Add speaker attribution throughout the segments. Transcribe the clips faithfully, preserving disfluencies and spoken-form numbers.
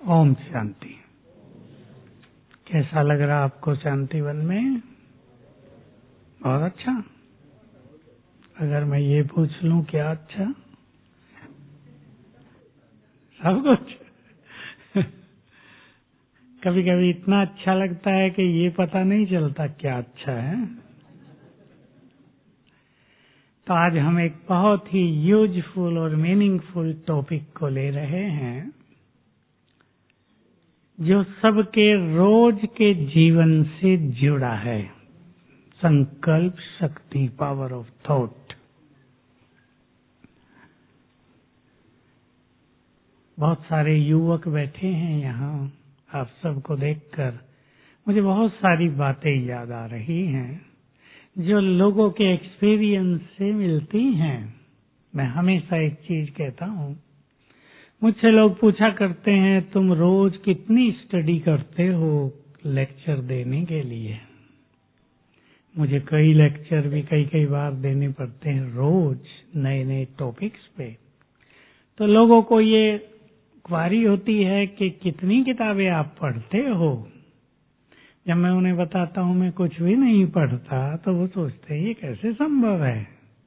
Speaker 1: ओम शांति। कैसा लग रहा आपको शांतिवन में? बहुत अच्छा। अगर मैं ये पूछ लूं क्या अच्छा? सब कुछ। कभी कभी इतना अच्छा लगता है कि ये पता नहीं चलता क्या अच्छा है। तो आज हम एक बहुत ही यूजफुल और मीनिंगफुल टॉपिक को ले रहे हैं जो सबके रोज के जीवन से जुड़ा है। संकल्प शक्ति, पावर ऑफ थॉट। बहुत सारे युवक बैठे हैं यहाँ। आप सबको देखकर मुझे बहुत सारी बातें याद आ रही हैं जो लोगों के एक्सपीरियंस से मिलती हैं। मैं हमेशा एक चीज कहता हूँ, मुझसे लोग पूछा करते हैं तुम रोज कितनी स्टडी करते हो लेक्चर देने के लिए। मुझे कई लेक्चर भी कई कई बार देने पड़ते हैं रोज नए नए टॉपिक्स पे। तो लोगों को ये क्वारी होती है कि कितनी किताबें आप पढ़ते हो। जब मैं उन्हें बताता हूँ मैं कुछ भी नहीं पढ़ता तो वो सोचते हैं ये कैसे संभव है।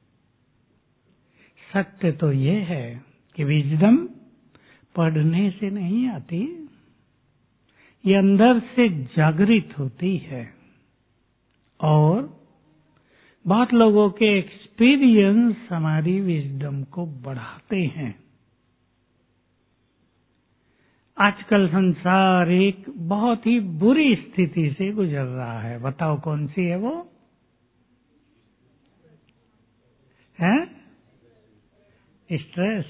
Speaker 1: सत्य तो ये है कि विजडम पढ़ने से नहीं आती, ये अंदर से जागृत होती है। और बहुत लोगों के एक्सपीरियंस हमारी विजडम को बढ़ाते हैं। आजकल संसार एक बहुत ही बुरी स्थिति से गुजर रहा है। बताओ कौन सी है वो? है स्ट्रेस।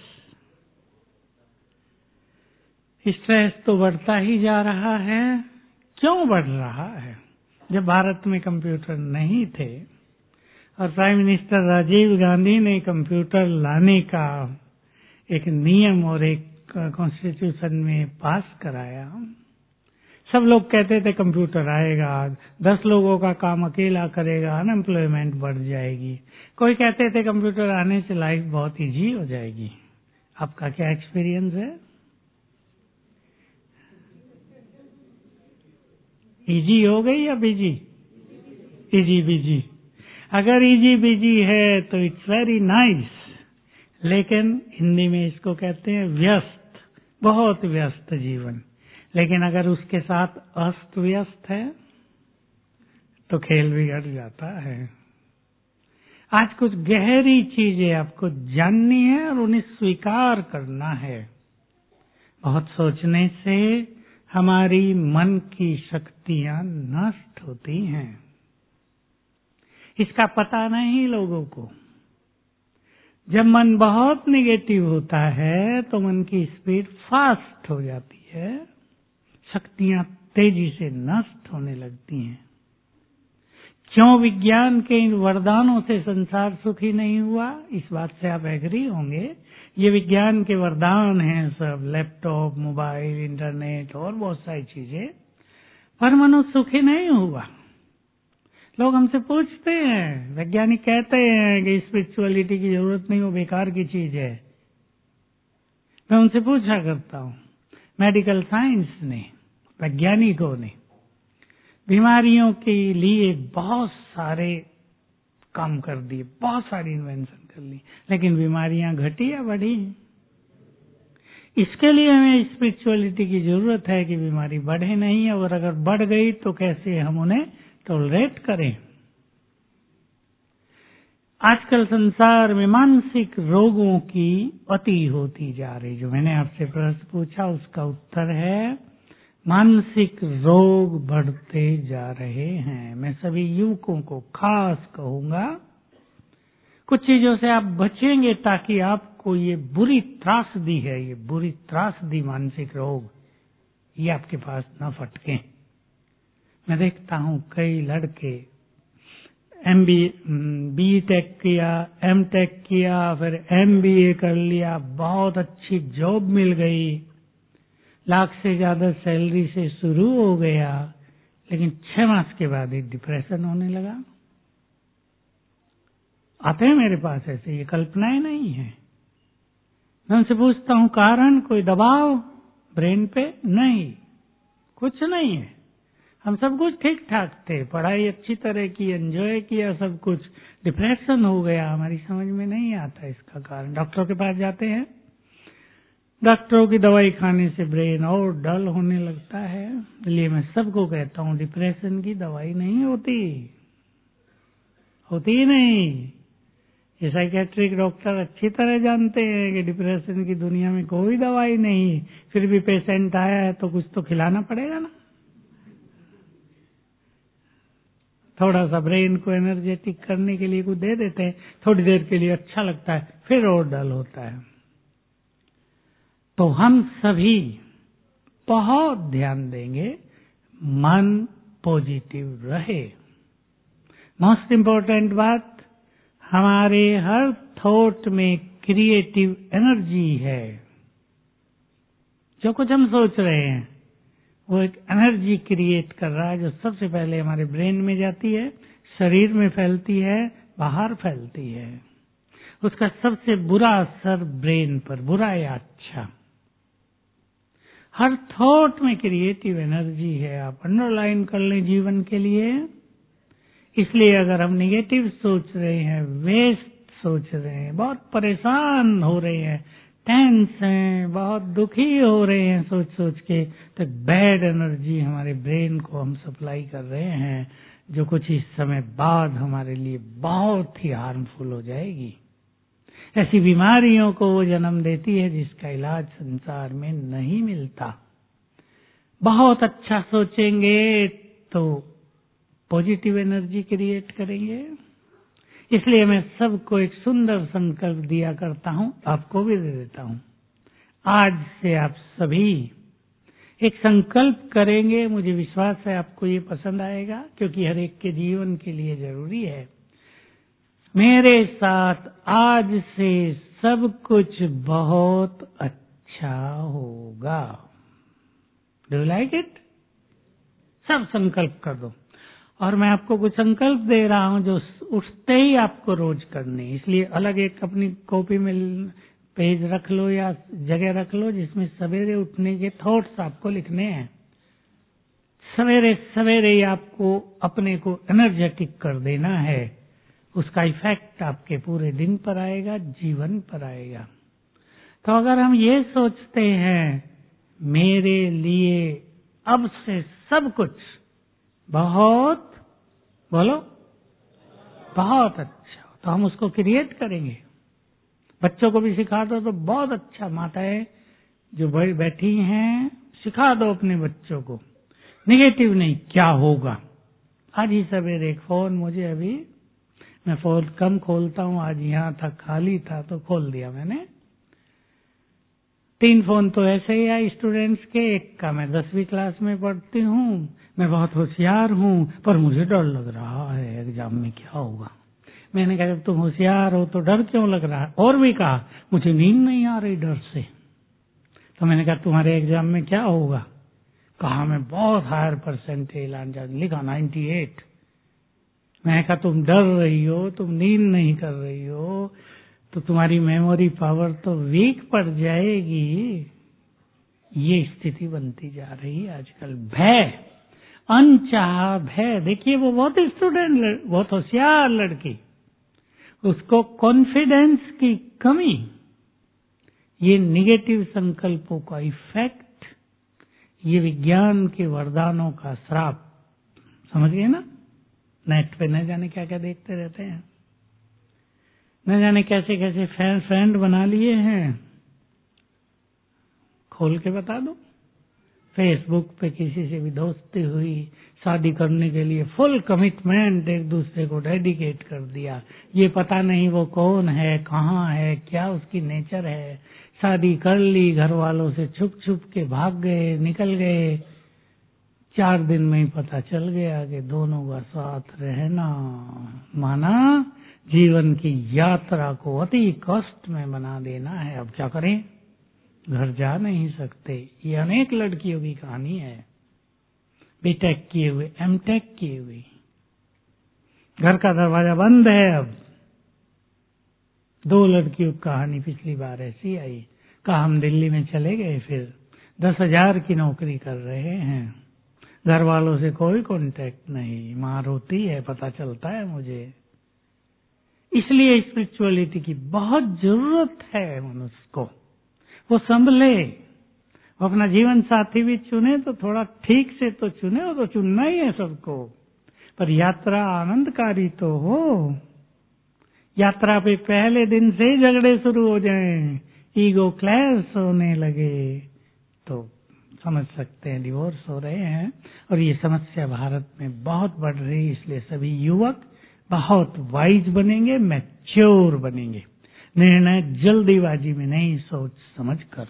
Speaker 1: स्ट्रेस तो बढ़ता ही जा रहा है। क्यों बढ़ रहा है? जब भारत में कंप्यूटर नहीं थे और प्राइम मिनिस्टर राजीव गांधी ने कंप्यूटर लाने का एक नियम और एक कॉन्स्टिट्यूशन में पास कराया, सब लोग कहते थे कंप्यूटर आएगा, दस लोगों का काम अकेला करेगा, अनएम्प्लॉयमेंट बढ़ जाएगी। कोई कहते थे कंप्यूटर आने से लाइफ बहुत इजी हो जाएगी। आपका क्या एक्सपीरियंस है? इजी हो गई या बिजी? Easy busy. अगर इजी बिजी है तो इट्स वेरी नाइस, लेकिन हिंदी में इसको कहते हैं व्यस्त, बहुत व्यस्त जीवन। लेकिन अगर उसके साथ अस्त व्यस्त है तो खेल बिगड़ जाता है। आज कुछ गहरी चीजें आपको जाननी है और उन्हें स्वीकार करना है। बहुत सोचने से हमारी मन की शक्तियां नष्ट होती हैं। इसका पता नहीं लोगों को। जब मन बहुत नेगेटिव होता है तो मन की स्पीड फास्ट हो जाती है, शक्तियां तेजी से नष्ट होने लगती हैं। क्यों विज्ञान के इन वरदानों से संसार सुखी नहीं हुआ? इस बात से आप एग्री होंगे। ये विज्ञान के वरदान हैं सब, लैपटॉप, मोबाइल, इंटरनेट और बहुत सारी चीजें, पर मनुष्य सुखी नहीं हुआ। लोग हमसे पूछते हैं, वैज्ञानिक कहते हैं कि स्पिरिचुअलिटी की जरूरत नहीं, वो बेकार की चीज है। मैं उनसे पूछा करता हूँ, मेडिकल साइंस ने, वैज्ञानिकों ने बीमारियों के लिए बहुत सारे काम कर दिए, बहुत सारी इन्वेंशन कर ली, लेकिन बीमारियां घटी या बढ़ी? इसके लिए हमें स्पिरिचुअलिटी की जरूरत है कि बीमारी बढ़े नहीं, और अगर बढ़ गई तो कैसे हम उन्हें टॉलरेट करें। आजकल संसार में मानसिक रोगों की अति होती जा रही। जो मैंने आपसे प्रश्न पूछा उसका उत्तर है मानसिक रोग बढ़ते जा रहे हैं। मैं सभी युवकों को खास कहूंगा, कुछ चीजों से आप बचेंगे ताकि आपको ये बुरी त्रासदी है, ये बुरी त्रासदी मानसिक रोग, ये आपके पास न फटके। मैं देखता हूँ कई लड़के एम बी बी टेक किया, एम टेक किया, फिर एम बी ए कर लिया, बहुत अच्छी जॉब मिल गई, लाख से ज्यादा सैलरी से शुरू हो गया, लेकिन छह मास के बाद एक डिप्रेशन होने लगा। आते हैं मेरे पास ऐसे, ये कल्पनाएं नहीं है। मैं उनसे पूछता हूँ कारण, कोई दबाव, ब्रेन पे नहीं, कुछ नहीं है। हम सब कुछ ठीक ठाक थे, पढ़ाई अच्छी तरह की, एंजॉय किया सब कुछ। डिप्रेशन हो गया, हमारी समझ में नहीं आता इसका कारण। डॉक्टरों के पास जाते हैं, डॉक्टरों की दवाई खाने से ब्रेन और डल होने लगता है। इसलिए मैं सबको कहता हूँ, डिप्रेशन की दवाई नहीं होती, होती ही नहीं। ये साइकेट्रिक डॉक्टर अच्छी तरह जानते हैं कि डिप्रेशन की दुनिया में कोई दवाई नहीं। फिर भी पेशेंट आया है तो कुछ तो खिलाना पड़ेगा ना, थोड़ा सा ब्रेन को एनर्जेटिक करने के लिए कुछ दे देते हैं, थोड़ी देर के लिए अच्छा लगता है, फिर और डल होता है। तो हम सभी बहुत ध्यान देंगे, मन पॉजिटिव रहे। मोस्ट इम्पोर्टेंट बात, हमारे हर थॉट में क्रिएटिव एनर्जी है। जो कुछ हम सोच रहे हैं वो एक एनर्जी क्रिएट कर रहा है, जो सबसे पहले हमारे ब्रेन में जाती है, शरीर में फैलती है, बाहर फैलती है। उसका सबसे बुरा असर ब्रेन पर, बुरा या अच्छा। हर थॉट में क्रिएटिव एनर्जी है, आप अंडरलाइन कर लें जीवन के लिए। इसलिए अगर हम नेगेटिव सोच रहे हैं, वेस्ट सोच रहे हैं, बहुत परेशान हो रहे हैं, टेंस हैं, बहुत दुखी हो रहे हैं सोच सोच के, तो बैड एनर्जी हमारे ब्रेन को हम सप्लाई कर रहे हैं, जो कुछ ही समय बाद हमारे लिए बहुत ही हार्मफुल हो जाएगी। ऐसी बीमारियों को वो जन्म देती है जिसका इलाज संसार में नहीं मिलता। बहुत अच्छा सोचेंगे तो पॉजिटिव एनर्जी क्रिएट करेंगे। इसलिए मैं सबको एक सुंदर संकल्प दिया करता हूं, आपको भी दे देता हूं। आज से आप सभी एक संकल्प करेंगे, मुझे विश्वास है आपको ये पसंद आएगा, क्योंकि हर एक के जीवन के लिए जरूरी है। मेरे साथ आज से सब कुछ बहुत अच्छा होगा। Do you like it? सब संकल्प कर दो। और मैं आपको कुछ संकल्प दे रहा हूं जो उठते ही आपको रोज करने। इसलिए अलग एक अपनी कॉपी में पेज रख लो या जगह रख लो जिसमें सवेरे उठने के थॉट्स आपको लिखने हैं। सवेरे सवेरे ही आपको अपने को एनर्जेटिक कर देना है। उसका इफेक्ट आपके पूरे दिन पर आएगा, जीवन पर आएगा। तो अगर हम ये सोचते हैं, मेरे लिए अब से सब कुछ बहुत, बोलो, बहुत अच्छा, तो हम उसको क्रिएट करेंगे। बच्चों को भी सिखा दो तो बहुत अच्छा। माताएं जो बड़ी बैठी हैं, सिखा दो अपने बच्चों को, नेगेटिव नहीं, क्या होगा। आज ही सवेरे एक फोन मुझे, अभी मैं फोन कम खोलता हूँ, आज यहाँ था खाली था तो खोल दिया मैंने। तीन फोन तो ऐसे ही आए स्टूडेंट्स के। एक का मैं दसवीं क्लास में पढ़ती हूँ, मैं बहुत होशियार हूँ पर मुझे डर लग रहा है एग्जाम में क्या होगा। मैंने कहा जब तुम होशियार हो तो डर क्यों लग रहा है। और भी कहा मुझे नींद नहीं आ रही डर से। तो मैंने कहा तुम्हारे एग्जाम में क्या होगा। कहा मैं बहुत हायर परसेंटेज लान जा, लिखा नाइन्टी एट। मैंने कहा तुम डर रही हो, तुम नींद नहीं कर रही हो, तो तुम्हारी मेमोरी पावर तो वीक पड़ जाएगी। ये स्थिति बनती जा रही है आजकल। भय, अनचाहा भय। देखिए वो बहुत स्टूडेंट, बहुत होशियार लड़की, उसको कॉन्फिडेंस की कमी, ये निगेटिव संकल्पों का इफेक्ट, ये विज्ञान के वरदानों का श्राप। समझ गए ना। नेट पे न जाने क्या क्या देखते रहते हैं, न जाने कैसे कैसे फ्रेंड बना लिए हैं। खोल के बता दो, फेसबुक पे किसी से भी दोस्ती हुई, शादी करने के लिए फुल कमिटमेंट एक दूसरे को डेडिकेट कर दिया। ये पता नहीं वो कौन है, कहाँ है, क्या उसकी नेचर है। शादी कर ली, घर वालों से छुप छुप के भाग गए, निकल गए। चार दिन में ही पता चल गया कि दोनों का साथ रहना माना जीवन की यात्रा को अति कष्ट में बना देना है। अब क्या करें, घर जा नहीं सकते। ये अनेक लड़कियों की कहानी है, बीटेक किए हुए, एमटेक किए हुए, घर का दरवाजा बंद है। अब दो लड़कियों की कहानी पिछली बार ऐसी आई। कहा हम दिल्ली में चले गए, फिर दस हजार की नौकरी कर रहे हैं, घर वालों से कोई कांटेक्ट नहीं, माँ रोती है, पता चलता है मुझे। इसलिए स्पिरिचुअलिटी की बहुत जरूरत है मनुष्य को। वो संभले, वो अपना जीवन साथी भी चुने तो थोड़ा ठीक से तो चुने, वो तो चुनना ही है सबको, पर यात्रा आनंदकारी तो हो। यात्रा पे पहले दिन से ही झगड़े शुरू हो जाएं, ईगो क्लैश होने लगे, तो समझ सकते हैं डिवोर्स हो रहे हैं। और ये समस्या भारत में बहुत बढ़ रही है। इसलिए सभी युवक बहुत वाइज बनेंगे, मैच्योर बनेंगे, निर्णय जल्दीबाजी में नहीं, सोच समझ कर।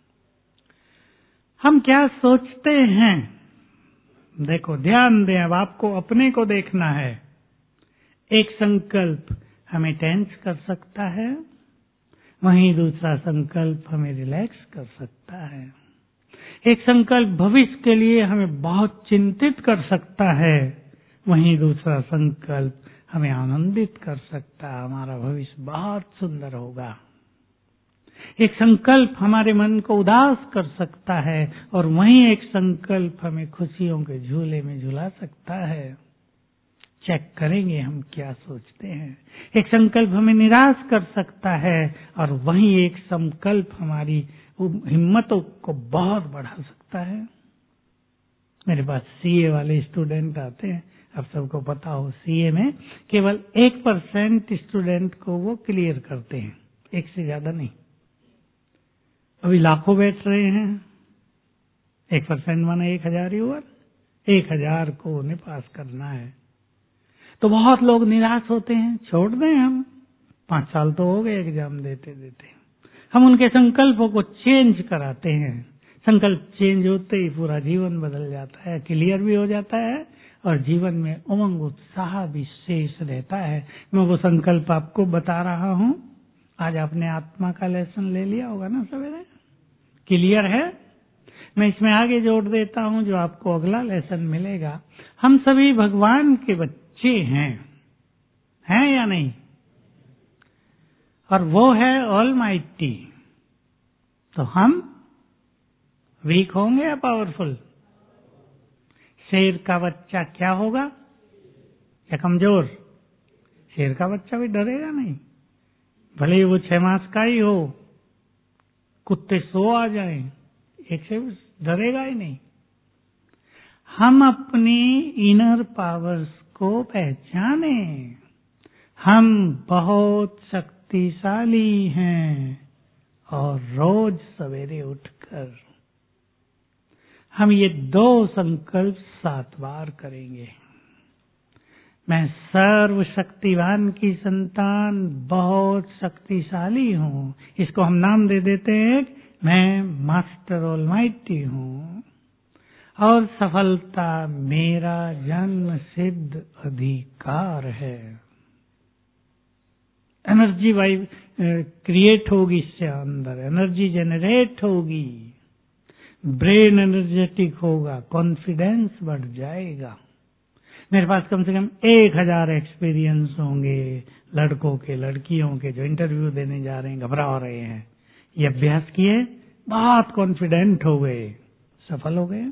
Speaker 1: हम क्या सोचते हैं, देखो ध्यान दें, अब आपको अपने को देखना है। एक संकल्प हमें टेंस कर सकता है, वहीं दूसरा संकल्प हमें रिलैक्स कर सकता है। एक संकल्प भविष्य के लिए हमें बहुत चिंतित कर सकता है, वहीं दूसरा संकल्प हमें आनंदित कर सकता है, हमारा भविष्य बहुत सुंदर होगा। एक संकल्प हमारे मन को उदास कर सकता है और वहीं एक संकल्प हमें खुशियों के झूले में झुला सकता है। चेक करेंगे हम क्या सोचते हैं। एक संकल्प हमें निराश कर सकता है और वहीं एक संकल्प हमारी हिम्मतों को बहुत बढ़ा सकता है। मेरे पास सीए वाले स्टूडेंट आते हैं, अब सबको पता हो सीए में केवल एक परसेंट स्टूडेंट को वो क्लियर करते हैं, एक से ज्यादा नहीं। अभी लाखों बैठ रहे हैं, एक परसेंट माना एक हजार ही हुआ, एक हजार को उन्हें पास करना है। तो बहुत लोग निराश होते हैं, छोड़ दें हम, पांच साल तो हो गए एग्जाम देते देते। हम उनके संकल्पों को चेंज कराते हैं। संकल्प चेंज होते ही पूरा जीवन बदल जाता है, क्लियर भी हो जाता है और जीवन में उमंग उत्साह भी शेष रहता है। मैं वो संकल्प आपको बता रहा हूं। आज आपने आत्मा का लेसन ले लिया होगा ना सवेरे, क्लियर है। मैं इसमें आगे जोड़ देता हूं जो आपको अगला लेसन मिलेगा। हम सभी भगवान के बच्चे हैं, हैं या नहीं? और वो है ऑलमाइटी। तो हम वीक होंगे या पावरफुल? शेर का बच्चा क्या होगा? या कमजोर? शेर का बच्चा भी डरेगा नहीं, भले ही वो छह मास का ही हो, कुत्ते सो आ जाएं, एक से डरेगा ही नहीं। हम अपनी इनर पावर्स को पहचाने। हम बहुत शक्तिशाली हैं और रोज सवेरे उठकर हम ये दो संकल्प सात बार करेंगे। मैं सर्वशक्तिवान की संतान बहुत शक्तिशाली हूँ। इसको हम नाम दे देते हैं, मैं मास्टर ऑलमाइटी हूँ और सफलता मेरा जन्म सिद्ध अधिकार है। एनर्जी वाइब क्रिएट होगी, इससे अंदर एनर्जी जनरेट होगी, ब्रेन एनर्जेटिक होगा, कॉन्फिडेंस बढ़ जाएगा। मेरे पास कम से कम एक हजार एक्सपीरियंस होंगे लड़कों के, लड़कियों के जो इंटरव्यू देने जा रहे हैं, घबरा रहे हैं, ये अभ्यास किए, बहुत कॉन्फिडेंट हो गए, सफल हो गए।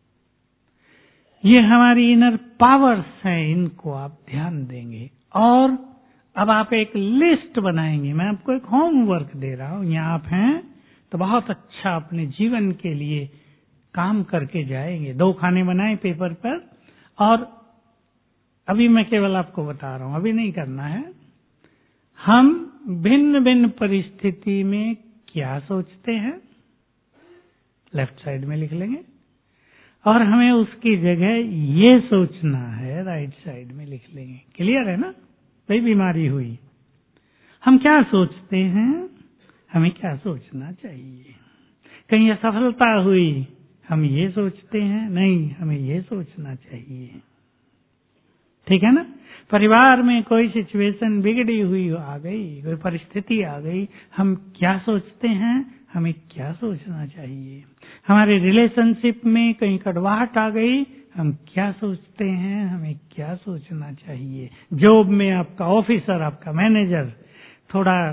Speaker 1: ये हमारी इनर पावर्स हैं, इनको आप ध्यान देंगे। और अब आप एक लिस्ट बनाएंगे। मैं आपको एक होमवर्क दे रहा हूं, यहाँ आप हैं तो बहुत अच्छा अपने जीवन के लिए काम करके जाएंगे। दो खाने बनाए पेपर पर, और अभी मैं केवल आपको बता रहा हूं, अभी नहीं करना है। हम भिन्न भिन्न परिस्थिति में क्या सोचते हैं, लेफ्ट साइड में लिख लेंगे, और हमें उसकी जगह ये सोचना है, राइट साइड में लिख लेंगे। क्लियर है ना? कोई बीमारी हुई, हम क्या सोचते हैं, हमें क्या सोचना चाहिए। कहीं असफलता हुई, हम ये सोचते हैं, नहीं हमें ये सोचना चाहिए। ठीक है ना? परिवार में कोई सिचुएशन बिगड़ी हुई आ गई, कोई परिस्थिति आ गई, हम क्या सोचते हैं, हमें क्या सोचना चाहिए। हमारे रिलेशनशिप में कहीं कड़वाहट आ गई, हम क्या सोचते हैं, हमें क्या सोचना चाहिए। जॉब में आपका ऑफिसर, आपका मैनेजर थोड़ा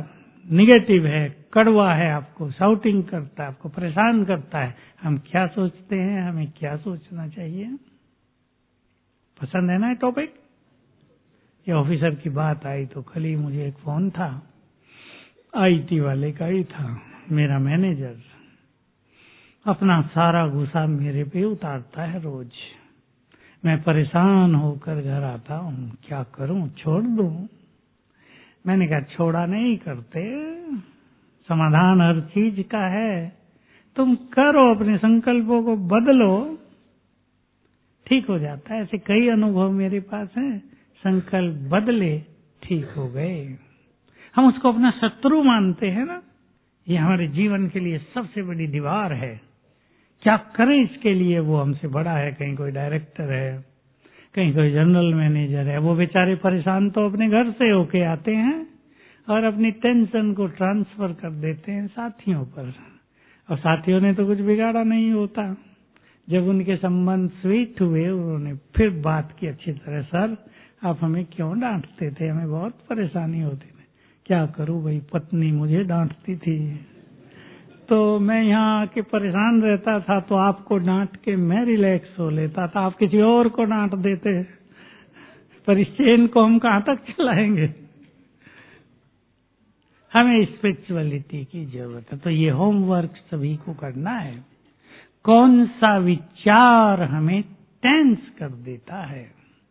Speaker 1: निगेटिव है, कड़वा है, आपको शाउटिंग करता है, आपको परेशान करता है, हम क्या सोचते हैं, हमें क्या सोचना चाहिए? पसंद है ना ये टॉपिक? ये ऑफिसर की बात आई तो कल ही मुझे एक फोन था, आईटी वाले का ही था। मेरा मैनेजर अपना सारा गुस्सा मेरे पे उतारता है रोज। मैं परेशान होकर घर आता हूँ, क्या करूं, छोड़ दूं? मैंने कहा छोड़ा नहीं करते, समाधान हर चीज का है, तुम करो, अपने संकल्पों को बदलो, ठीक हो जाता है। ऐसे कई अनुभव मेरे पास हैं, संकल्प बदले, ठीक हो गए। हम उसको अपना शत्रु मानते हैं ना, ये हमारे जीवन के लिए सबसे बड़ी दीवार है। क्या करें इसके लिए? वो हमसे बड़ा है, कहीं कोई डायरेक्टर है, कहीं कोई जनरल मैनेजर है, वो बेचारे परेशान तो अपने घर से होके आते हैं और अपनी टेंशन को ट्रांसफर कर देते हैं साथियों पर, और साथियों ने तो कुछ बिगाड़ा नहीं होता। जब उनके संबंध स्वीट हुए, उन्होंने फिर बात की अच्छी तरह, सर आप हमें क्यों डांटते थे, हमें बहुत परेशानी होती थी। क्या करूं भाई, पत्नी मुझे डांटती थी, तो मैं यहाँ आके परेशान रहता था, तो आपको डांट के मैं रिलैक्स हो लेता था, आप किसी और को डांट देते, पर इस चेन को हम कहाँ तक चलाएंगे? हमें स्पिरिचुअलिटी की जरूरत है। तो ये होमवर्क सभी को करना है। कौन सा विचार हमें टेंस कर देता है,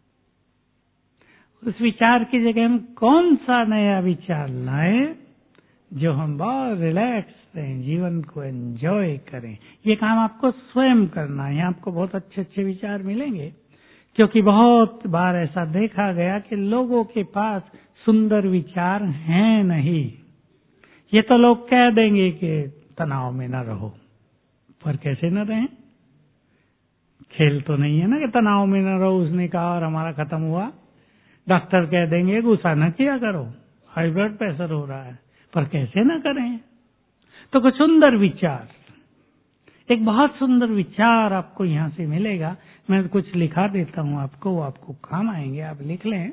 Speaker 1: उस विचार की जगह हम कौन सा नया विचार लाएं जो हम बहुत रिलैक्स रहें, जीवन को एंजॉय करें। ये काम आपको स्वयं करना है। आपको बहुत अच्छे अच्छे विचार मिलेंगे, क्योंकि बहुत बार ऐसा देखा गया कि लोगों के पास सुंदर विचार हैं नहीं। ये तो लोग कह देंगे कि तनाव में न रहो, पर कैसे न रहें? खेल तो नहीं है ना कि तनाव में न रहो, उसने कहा और हमारा खत्म हुआ। डॉक्टर कह देंगे गुस्सा न किया करो, हाई ब्लड प्रेशर हो रहा है, पर कैसे न करें? तो कुछ सुंदर विचार, एक बहुत सुंदर विचार आपको यहां से मिलेगा। मैं कुछ लिखा देता हूं आपको, वो आपको काम आएंगे, आप लिख लें।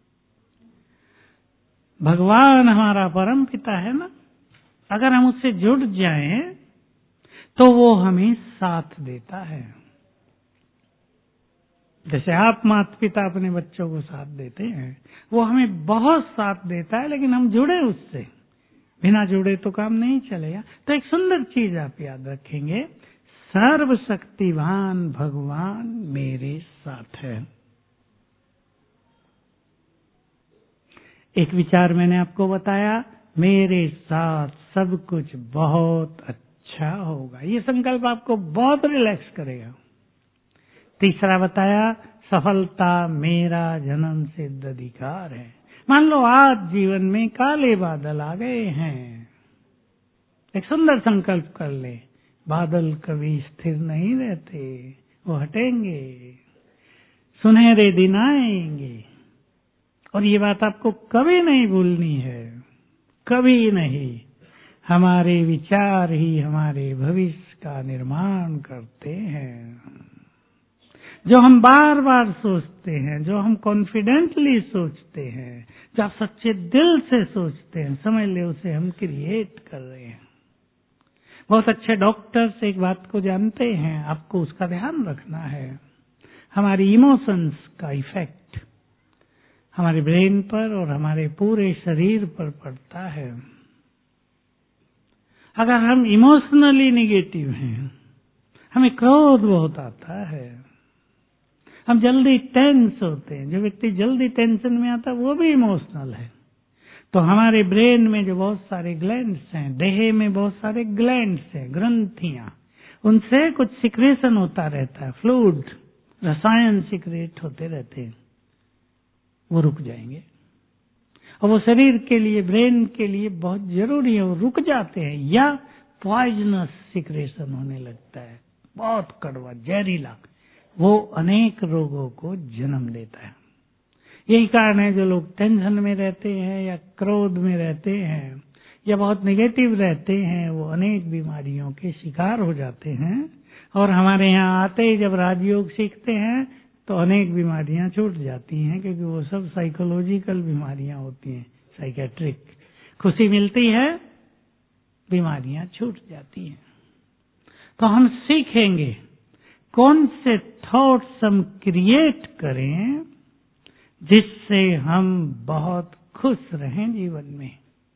Speaker 1: भगवान हमारा परम पिता है ना, अगर हम उससे जुड़ जाएं तो वो हमें साथ देता है। जैसे आप माता पिता अपने बच्चों को साथ देते हैं, वो हमें बहुत साथ देता है, लेकिन हम जुड़े उससे, बिना जुड़े तो काम नहीं चलेगा। तो एक सुंदर चीज आप याद रखेंगे, सर्वशक्तिवान भगवान मेरे साथ है। एक विचार मैंने आपको बताया, मेरे साथ सब कुछ बहुत अच्छा होगा। ये संकल्प आपको बहुत रिलैक्स करेगा। तीसरा बताया, सफलता मेरा जन्म सिद्ध अधिकार है। मान लो आज जीवन में काले बादल आ गए हैं, एक सुंदर संकल्प कर ले, बादल कभी स्थिर नहीं रहते, वो हटेंगे, सुनहरे दिन आएंगे। और ये बात आपको कभी नहीं भूलनी है, कभी नहीं। हमारे विचार ही हमारे भविष्य का निर्माण करते हैं। जो हम बार बार सोचते हैं, जो हम कॉन्फिडेंटली सोचते हैं, जो आप सच्चे दिल से सोचते हैं, समझ ले उसे हम क्रिएट कर रहे हैं। बहुत अच्छे डॉक्टर्स एक बात को जानते हैं, आपको उसका ध्यान रखना है। हमारी इमोशंस का इफेक्ट हमारे ब्रेन पर और हमारे पूरे शरीर पर पड़ता है। अगर हम इमोशनली नेगेटिव हैं, हमें क्रोध बहुत आता है, हम जल्दी टेंस होते हैं। जो व्यक्ति जल्दी टेंशन में आता है वो भी इमोशनल है। तो हमारे ब्रेन में जो बहुत सारे ग्लैंड्स हैं, देह में बहुत सारे ग्लैंड्स हैं, ग्रंथियां, उनसे कुछ सिक्रेशन होता रहता है, फ्लूइड, रसायन सिक्रेट होते रहते हैं, वो रुक जाएंगे। और वो शरीर के लिए, ब्रेन के लिए बहुत जरूरी है, वो रुक जाते हैं। या पॉइजनस सिक्रेशन होने लगता है, बहुत कड़वा, जहरीला, वो अनेक रोगों को जन्म देता है। यही कारण है जो लोग टेंशन में रहते हैं या क्रोध में रहते हैं या बहुत नेगेटिव रहते हैं, वो अनेक बीमारियों के शिकार हो जाते हैं। और हमारे यहाँ आते ही जब राजयोग सीखते हैं तो अनेक बीमारियां छूट जाती हैं, क्योंकि वो सब साइकोलॉजिकल बीमारियां होती हैं, साइकेट्रिक। खुशी मिलती है, बीमारियां छूट जाती हैं। तो हम सीखेंगे कौन से थॉट्स हम क्रिएट करें जिससे हम बहुत खुश रहें जीवन में।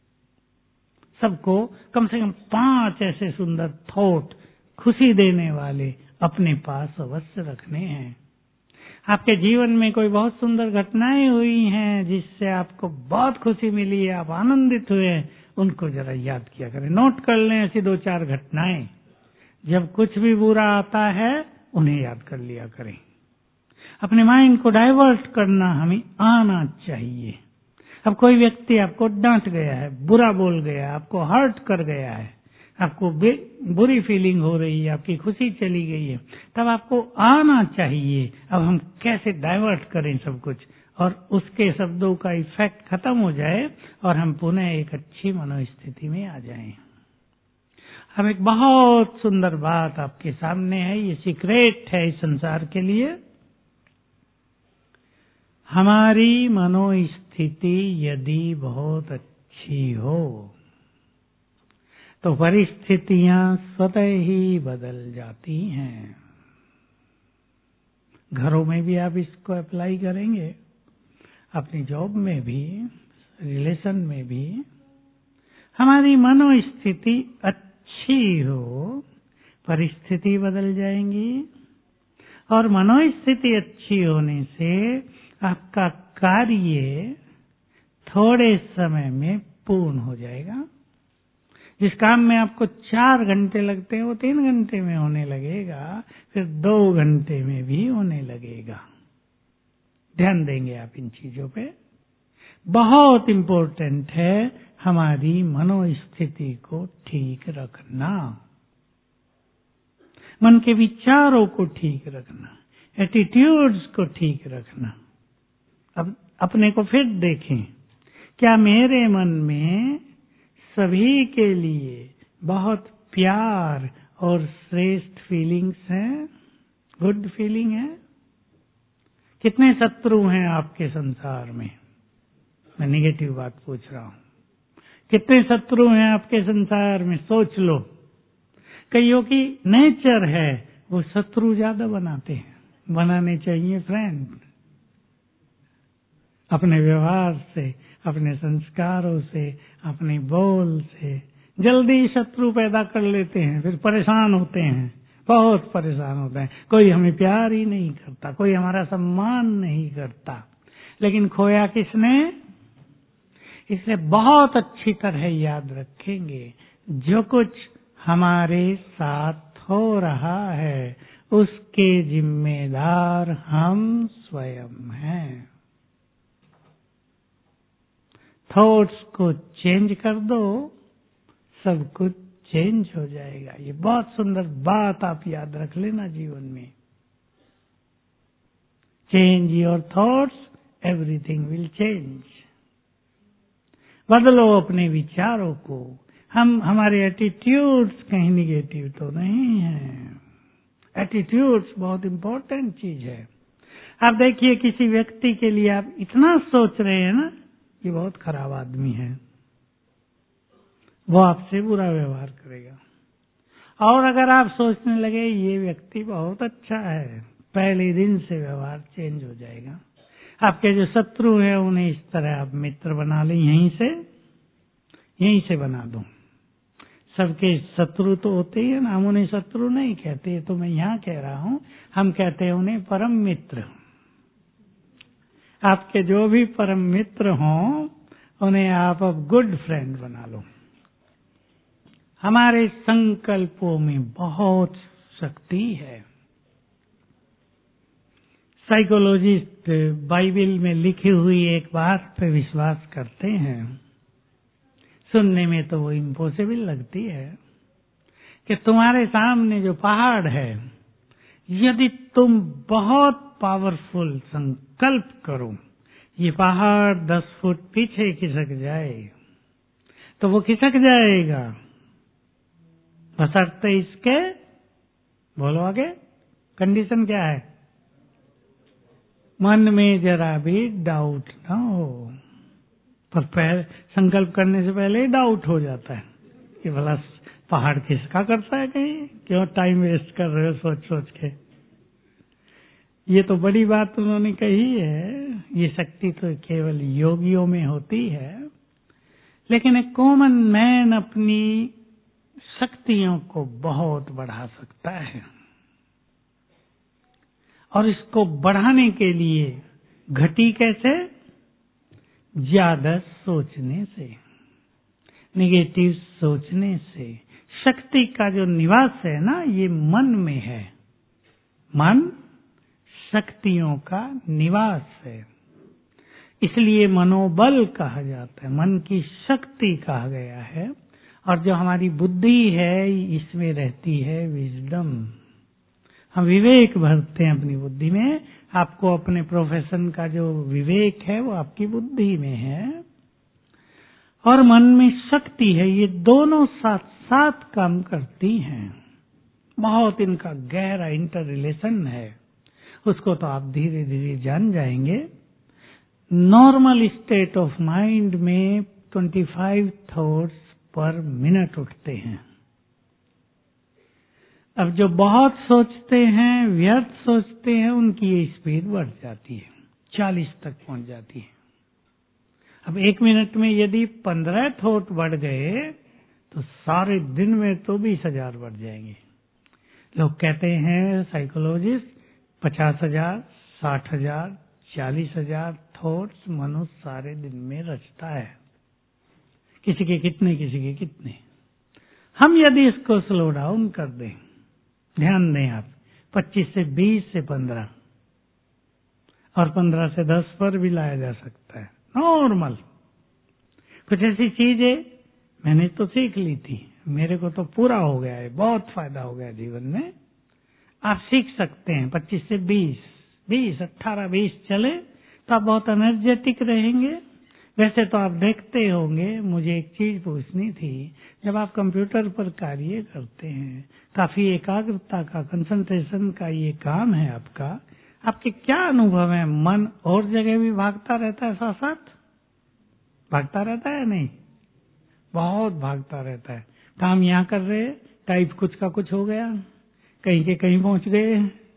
Speaker 1: सबको कम से कम पांच ऐसे सुंदर थॉट खुशी देने वाले अपने पास अवश्य रखने हैं। आपके जीवन में कोई बहुत सुंदर घटनाएं हुई हैं जिससे आपको बहुत खुशी मिली है, आप आनंदित हुए, उनको जरा याद किया करें, नोट कर लें ऐसी दो चार घटनाएं। जब कुछ भी बुरा आता है उन्हें याद कर लिया करें। अपने माइंड को डाइवर्ट करना हमें आना चाहिए। अब कोई व्यक्ति आपको डांट गया है, बुरा बोल गया, आपको हर्ट कर गया है, आपको बुरी फीलिंग हो रही है, आपकी खुशी चली गई है, तब आपको आना चाहिए अब हम कैसे डाइवर्ट करें सब कुछ, और उसके शब्दों का इफेक्ट खत्म हो जाए और हम पुनः एक अच्छी मनोस्थिति में आ जाएं। अब एक बहुत सुंदर बात आपके सामने है, ये सीक्रेट है इस संसार के लिए। हमारी मनोस्थिति यदि बहुत अच्छी हो तो परिस्थितियां स्वतः ही बदल जाती हैं। घरों में भी आप इसको अप्लाई करेंगे, अपनी जॉब में भी, रिलेशन में भी। हमारी मनोस्थिति अच्छी हो, परिस्थिति बदल जाएंगी, और मनोस्थिति अच्छी होने से आपका कार्य थोड़े समय में पूर्ण हो जाएगा। जिस काम में आपको चार घंटे लगते हैं वो तीन घंटे में होने लगेगा, फिर दो घंटे में भी होने लगेगा। ध्यान देंगे आप इन चीजों पे। बहुत इम्पोर्टेंट है हमारी मनोस्थिति को ठीक रखना, मन के विचारों को ठीक रखना, एटीट्यूड्स को ठीक रखना। अब अपने को फिर देखें, क्या मेरे मन में सभी के लिए बहुत प्यार और श्रेष्ठ फीलिंग्स हैं, गुड फीलिंग है? कितने शत्रु हैं आपके संसार में? मैं नेगेटिव बात पूछ रहा हूं। कितने शत्रु हैं आपके संसार में? सोच लो। कईयों की नेचर है वो शत्रु ज्यादा बनाते हैं, बनाने चाहिए फ्रेंड। अपने व्यवहार से, अपने संस्कारों से, अपने बोल से जल्दी शत्रु पैदा कर लेते हैं, फिर परेशान होते हैं, बहुत परेशान होते हैं। कोई हमें प्यार ही नहीं करता, कोई हमारा सम्मान नहीं करता, लेकिन खोया किसने? इसलिए बहुत अच्छी तरह याद रखेंगे, जो कुछ हमारे साथ हो रहा है उसके जिम्मेदार हम स्वयं हैं। थॉट्स को चेंज कर दो, सब कुछ चेंज हो जाएगा। ये बहुत सुंदर बात आप याद रख लेना जीवन में। Change your thoughts, everything will change. बदलो अपने विचारों को। हम हमारे एटीट्यूड्स कहीं निगेटिव तो नहीं है। एटीट्यूड्स बहुत इंपॉर्टेंट चीज है। आप देखिए, किसी व्यक्ति के लिए आप इतना सोच रहे हैं ना, ये बहुत खराब आदमी है, वो आपसे बुरा व्यवहार करेगा। और अगर आप सोचने लगे ये व्यक्ति बहुत अच्छा है, पहले दिन से व्यवहार चेंज हो जाएगा। आपके जो शत्रु हैं उन्हें इस तरह आप मित्र बना लें, यहीं से यहीं से बना दो। सबके शत्रु तो होते ही है ना, हम उन्हें शत्रु नहीं कहते, तो मैं यहाँ कह रहा हूँ, हम कहते हैं उन्हें परम मित्र। आपके जो भी परम मित्र हों उन्हें आप अब गुड फ्रेंड बना लो। हमारे संकल्पों में बहुत शक्ति है। साइकोलॉजिस्ट बाइबल में लिखी हुई एक बात पे विश्वास करते हैं, सुनने में तो वो इम्पॉसिबल लगती है, कि तुम्हारे सामने जो पहाड़ है, यदि तुम बहुत पावरफुल संकल्प करो, ये पहाड़ दस फुट पीछे खिसक जाए तो वो खिसक जाएगा, बशर्ते इसके, बोलो आगे, कंडीशन क्या है? मन में जरा भी डाउट ना हो। पर पहले संकल्प करने से पहले ही डाउट हो जाता है कि भला पहाड़ खिसका करता है कहीं, क्यों टाइम वेस्ट कर रहे हो सोच सोच के। ये तो बड़ी बात उन्होंने कही है, ये शक्ति तो केवल योगियों में होती है, लेकिन एक कॉमन मैन अपनी शक्तियों को बहुत बढ़ा सकता है। और इसको बढ़ाने के लिए घटी कैसे? ज्यादा सोचने से, नेगेटिव सोचने से। शक्ति का जो निवास है ना, ये मन में है। मन शक्तियों का निवास है, इसलिए मनोबल कहा जाता है, मन की शक्ति कहा गया है। और जो हमारी बुद्धि है, इसमें रहती है विजडम। हम विवेक भरते हैं अपनी बुद्धि में। आपको अपने प्रोफेशन का जो विवेक है वो आपकी बुद्धि में है, और मन में शक्ति है। ये दोनों साथ साथ काम करती हैं। बहुत इनका गहरा इंटर रिलेशन है, उसको तो आप धीरे धीरे जान जाएंगे। नॉर्मल स्टेट ऑफ माइंड में पच्चीस थॉट्स पर मिनट उठते हैं। अब जो बहुत सोचते हैं, व्यर्थ सोचते हैं, उनकी ये स्पीड बढ़ जाती है, चालीस तक पहुंच जाती है। अब एक मिनट में यदि पंद्रह थॉट बढ़ गए तो सारे दिन में तो बीस हजार बढ़ जाएंगे। लोग कहते हैं साइकोलॉजिस्ट, पचास हजार, साठ हजार, चालीस हजार थॉट्स मनुष्य सारे दिन में रचता है। किसी के कितने, किसी के कितने। हम यदि इसको स्लो डाउन कर दें, ध्यान दें आप, पच्चीस से बीस से पंद्रह और पंद्रह से दस पर भी लाया जा सकता है। नॉर्मल कुछ ऐसी चीज है, मैंने तो सीख ली थी, मेरे को तो पूरा हो गया है, बहुत फायदा हो गया जीवन में। आप सीख सकते हैं पच्चीस से बीस, बीस, अट्ठारह, बीस चले तो आप बहुत एनर्जेटिक रहेंगे। वैसे तो आप देखते होंगे, मुझे एक चीज पूछनी थी, जब आप कंप्यूटर पर कार्य करते हैं, काफी एकाग्रता का, कंसंट्रेशन का ये काम है आपका, आपके क्या अनुभव है? मन और जगह भी भागता रहता है, साथ साथ भागता रहता है? नहीं, बहुत भागता रहता है। काम यहाँ कर रहे, टाइप कुछ का कुछ हो गया, कहीं के कहीं पहुंच गए।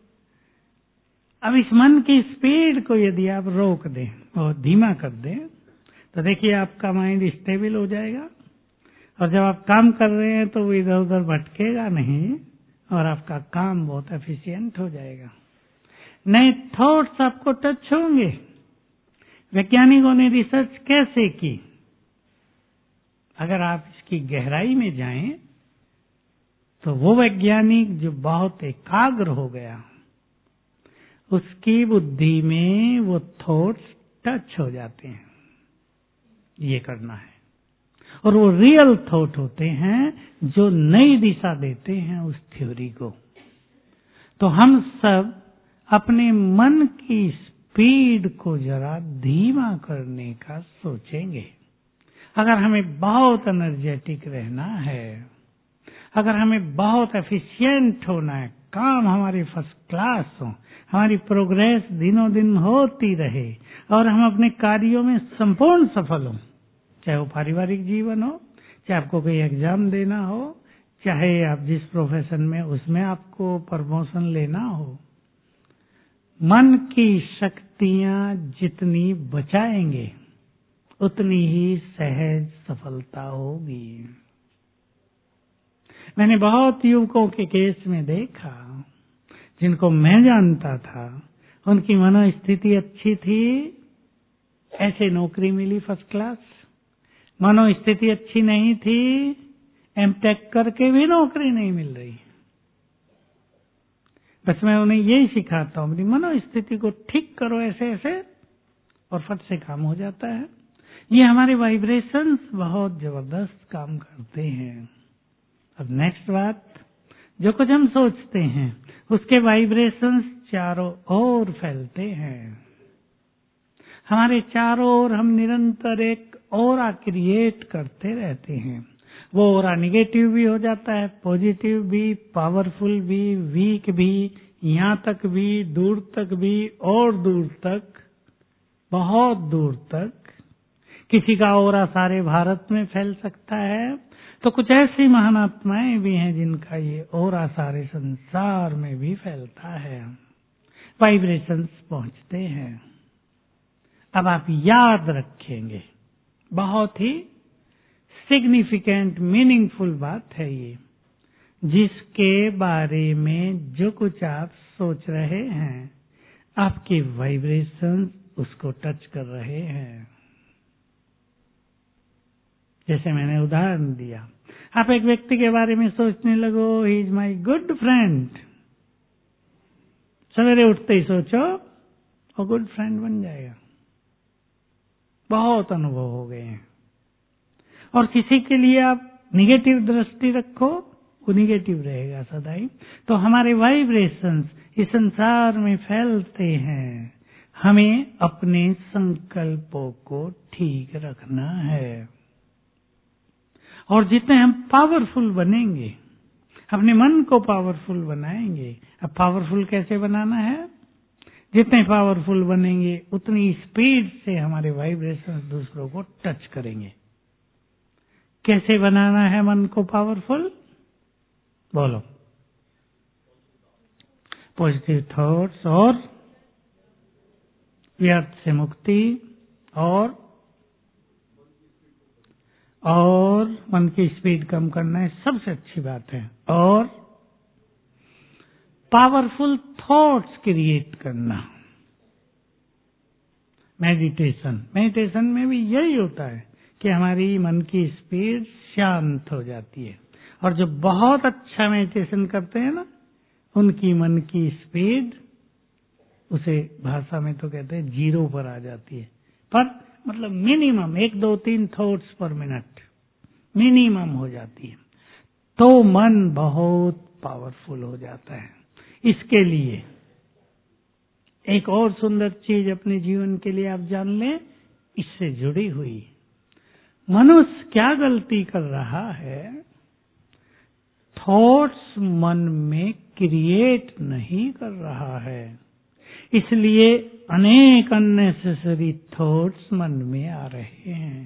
Speaker 1: अब इस मन की स्पीड को यदि आप रोक दें और धीमा कर दें तो देखिए आपका माइंड स्टेबल हो जाएगा, और जब आप काम कर रहे हैं तो वो इधर उधर भटकेगा नहीं, और आपका काम बहुत एफिशिएंट हो जाएगा। नए थॉट्स आपको टच होंगे। वैज्ञानिकों ने रिसर्च कैसे की? अगर आप इसकी गहराई में जाएं तो वो वैज्ञानिक जो बहुत एकाग्र हो गया, उसकी बुद्धि में वो थॉट्स टच हो जाते हैं। ये करना है, और वो रियल थॉट होते हैं जो नई दिशा देते हैं उस थ्योरी को। तो हम सब अपने मन की स्पीड को जरा धीमा करने का सोचेंगे। अगर हमें बहुत एनर्जेटिक रहना है, अगर हमें बहुत एफिशिएंट होना है, काम हमारे फर्स्ट क्लास हो, हमारी प्रोग्रेस दिनों दिन होती रहे, और हम अपने कार्यों में संपूर्ण सफल हों, चाहे वो पारिवारिक जीवन हो, चाहे आपको कोई एग्जाम देना हो, चाहे आप जिस प्रोफेशन में उसमें आपको प्रमोशन लेना हो, मन की शक्तियां जितनी बचाएंगे उतनी ही सहज सफलता होगी। मैंने बहुत युवकों के केस में देखा, जिनको मैं जानता था, उनकी मनोस्थिति अच्छी थी, ऐसे नौकरी मिली फर्स्ट क्लास। मनोस्थिति अच्छी नहीं थी, एमटेक करके भी नौकरी नहीं मिल रही। बस मैं उन्हें यही सिखाता हूं, अपनी मनोस्थिति को ठीक करो ऐसे ऐसे, और फट से काम हो जाता है। ये हमारे वाइब्रेशंस बहुत जबरदस्त काम करते हैं। अब नेक्स्ट बात, जो कुछ हम सोचते हैं उसके वाइब्रेशंस चारों ओर फैलते हैं। हमारे चारों ओर हम निरंतर एक ऑरा क्रिएट करते रहते हैं। वो ऑरा निगेटिव भी हो जाता है, पॉजिटिव भी, पावरफुल भी, वीक भी, यहाँ तक भी, दूर तक भी, और दूर तक, बहुत दूर तक, किसी का ओरा सारे भारत में फैल सकता है, तो कुछ ऐसी महान आत्माएं भी हैं जिनका ये ओरा सारे संसार में भी फैलता है, वाइब्रेशंस पहुंचते हैं। अब आप याद रखेंगे, बहुत ही सिग्निफिकेंट मीनिंगफुल बात है ये, जिसके बारे में जो कुछ आप सोच रहे हैं, आपके वाइब्रेशंस उसको टच कर रहे हैं। जैसे मैंने उदाहरण दिया, आप एक व्यक्ति के बारे में सोचने लगो, he is my good friend, सवेरे उठते ही सोचो वो गुड फ्रेंड बन जाएगा। बहुत अनुभव हो गए हैं। और किसी के लिए आप निगेटिव दृष्टि रखो, वो निगेटिव रहेगा सदा ही। तो हमारे वाइब्रेशंस इस संसार में फैलते हैं, हमें अपने संकल्पों को ठीक रखना है। और जितने हम पावरफुल बनेंगे, अपने मन को पावरफुल बनाएंगे। अब पावरफुल कैसे बनाना है? जितने पावरफुल बनेंगे उतनी स्पीड से हमारे वाइब्रेशन दूसरों को टच करेंगे। कैसे बनाना है मन को पावरफुल? बोलो। पॉजिटिव थॉट्स और व्यर्थ से मुक्ति और और मन की स्पीड कम करना है, सबसे अच्छी बात है। और पावरफुल थॉट्स क्रिएट करना। मेडिटेशन मेडिटेशन में भी यही होता है कि हमारी मन की स्पीड शांत हो जाती है। और जो बहुत अच्छा मेडिटेशन करते हैं ना, उनकी मन की स्पीड, उसे भाषा में तो कहते हैं जीरो पर आ जाती है। पर मतलब मिनिमम एक दो तीन थॉट्स पर मिनट मिनिमम हो जाती है, तो मन बहुत पावरफुल हो जाता है। इसके लिए एक और सुंदर चीज अपने जीवन के लिए आप जान लें, इससे जुड़ी हुई। मनुष्य क्या गलती कर रहा है? थॉट्स मन में क्रिएट नहीं कर रहा है, इसलिए अनेक अननेसेसरी थॉट्स मन में आ रहे हैं।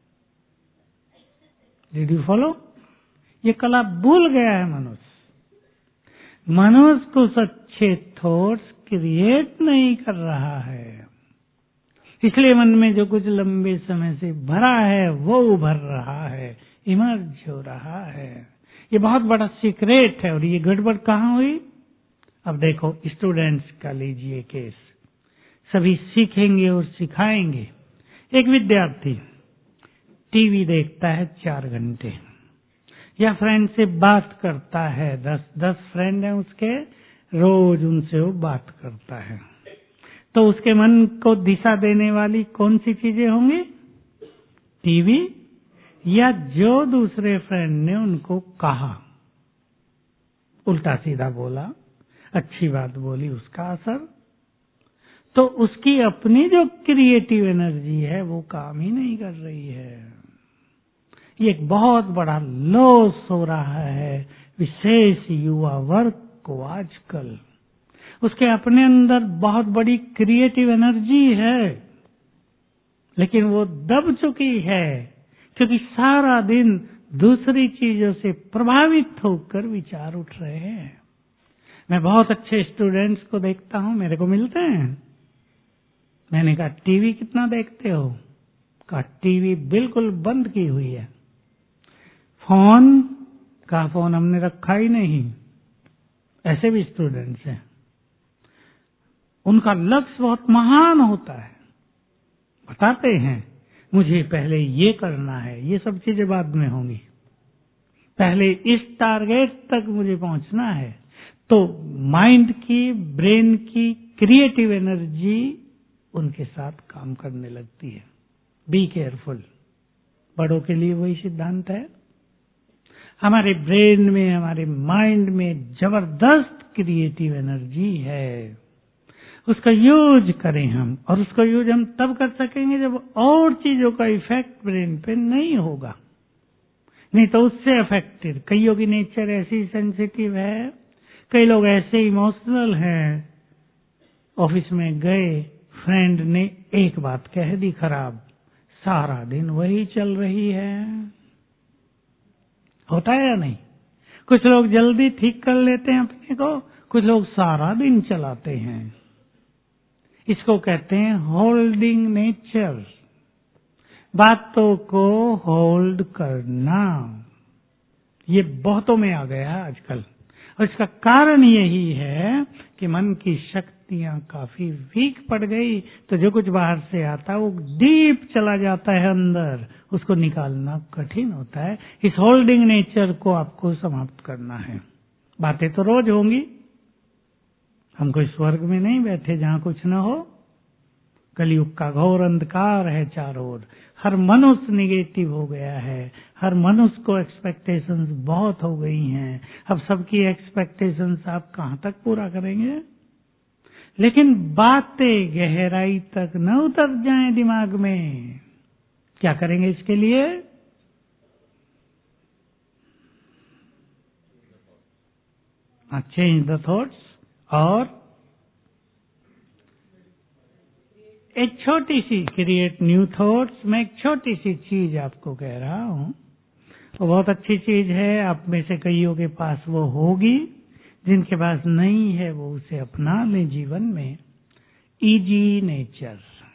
Speaker 1: Did you follow? ये कला भूल गया है मनुष्य। मनुष्य कुछ अच्छे थॉट्स क्रिएट नहीं कर रहा है, इसलिए मन में जो कुछ लंबे समय से भरा है वो उभर रहा है, इमर्ज हो रहा है। ये बहुत बड़ा सीक्रेट है। और ये गड़बड़ कहाँ हुई? अब देखो, स्टूडेंट्स का लीजिए केस, सभी सीखेंगे और सिखाएंगे। एक विद्यार्थी टीवी देखता है चार घंटे, या फ्रेंड से बात करता है, दस दस फ्रेंड हैं उसके, रोज उनसे वो बात करता है, तो उसके मन को दिशा देने वाली कौन सी चीजें होंगी? टीवी या जो दूसरे फ्रेंड ने उनको कहा, उल्टा सीधा बोला, अच्छी बात बोली, उसका असर। तो उसकी अपनी जो क्रिएटिव एनर्जी है वो काम ही नहीं कर रही है। ये एक बहुत बड़ा लॉस हो रहा है विशेष युवा वर्ग को आजकल। उसके अपने अंदर बहुत बड़ी क्रिएटिव एनर्जी है, लेकिन वो दब चुकी है, क्योंकि सारा दिन दूसरी चीजों से प्रभावित होकर विचार उठ रहे हैं। मैं बहुत अच्छे स्टूडेंट्स को देखता हूं, मेरे को मिलते हैं। मैंने कहा टीवी कितना देखते हो? कहा टीवी बिल्कुल बंद की हुई है। फोन का फोन हमने रखा ही नहीं। ऐसे भी स्टूडेंट्स हैं। उनका लक्ष्य बहुत महान होता है, बताते हैं मुझे पहले ये करना है, ये सब चीजें बाद में होंगी, पहले इस टारगेट तक मुझे पहुंचना है। तो माइंड की, ब्रेन की क्रिएटिव एनर्जी उनके साथ काम करने लगती है। Be careful. बड़ों के लिए वही सिद्धांत है। हमारे ब्रेन में, हमारे माइंड में जबरदस्त क्रिएटिव एनर्जी है, उसका यूज करें हम। और उसका यूज हम तब कर सकेंगे जब और चीजों का इफेक्ट ब्रेन पे नहीं होगा, नहीं तो उससे अफेक्टेड। कईयों की नेचर ऐसी सेंसिटिव है, कई लोग ऐसे इमोशनल हैं। ऑफिस में गए, फ्रेंड ने एक बात कह दी खराब, सारा दिन वही चल रही है। होता है या नहीं? कुछ लोग जल्दी ठीक कर लेते हैं अपने को, कुछ लोग सारा दिन चलाते हैं। इसको कहते हैं होल्डिंग नेचर, बातों को होल्ड करना। ये बहुतों में आ गया है आजकल, और इसका कारण यही है कि मन की शक्तियां काफी वीक पड़ गई, तो जो कुछ बाहर से आता है वो डीप चला जाता है अंदर, उसको निकालना कठिन होता है। इस होल्डिंग नेचर को आपको समाप्त करना है। बातें तो रोज होंगी, हम कोई स्वर्ग में नहीं बैठे जहां कुछ न हो। कलयुग का घोर अंधकार है चारों ओर, हर मनुष्य निगेटिव हो गया है, हर मनुष्य को एक्सपेक्टेशंस बहुत हो गई हैं। अब सबकी एक्सपेक्टेशंस आप कहां तक पूरा करेंगे? लेकिन बातें गहराई तक न उतर जाएं दिमाग में, क्या करेंगे इसके लिए? Change the thoughts. और एक छोटी सी क्रिएट न्यू थॉट्स। मैं एक छोटी सी चीज आपको कह रहा हूं, वो बहुत अच्छी चीज है। आप में से कईयों के पास वो होगी, जिनके पास नहीं है वो उसे अपना लें जीवन में। Easy nature,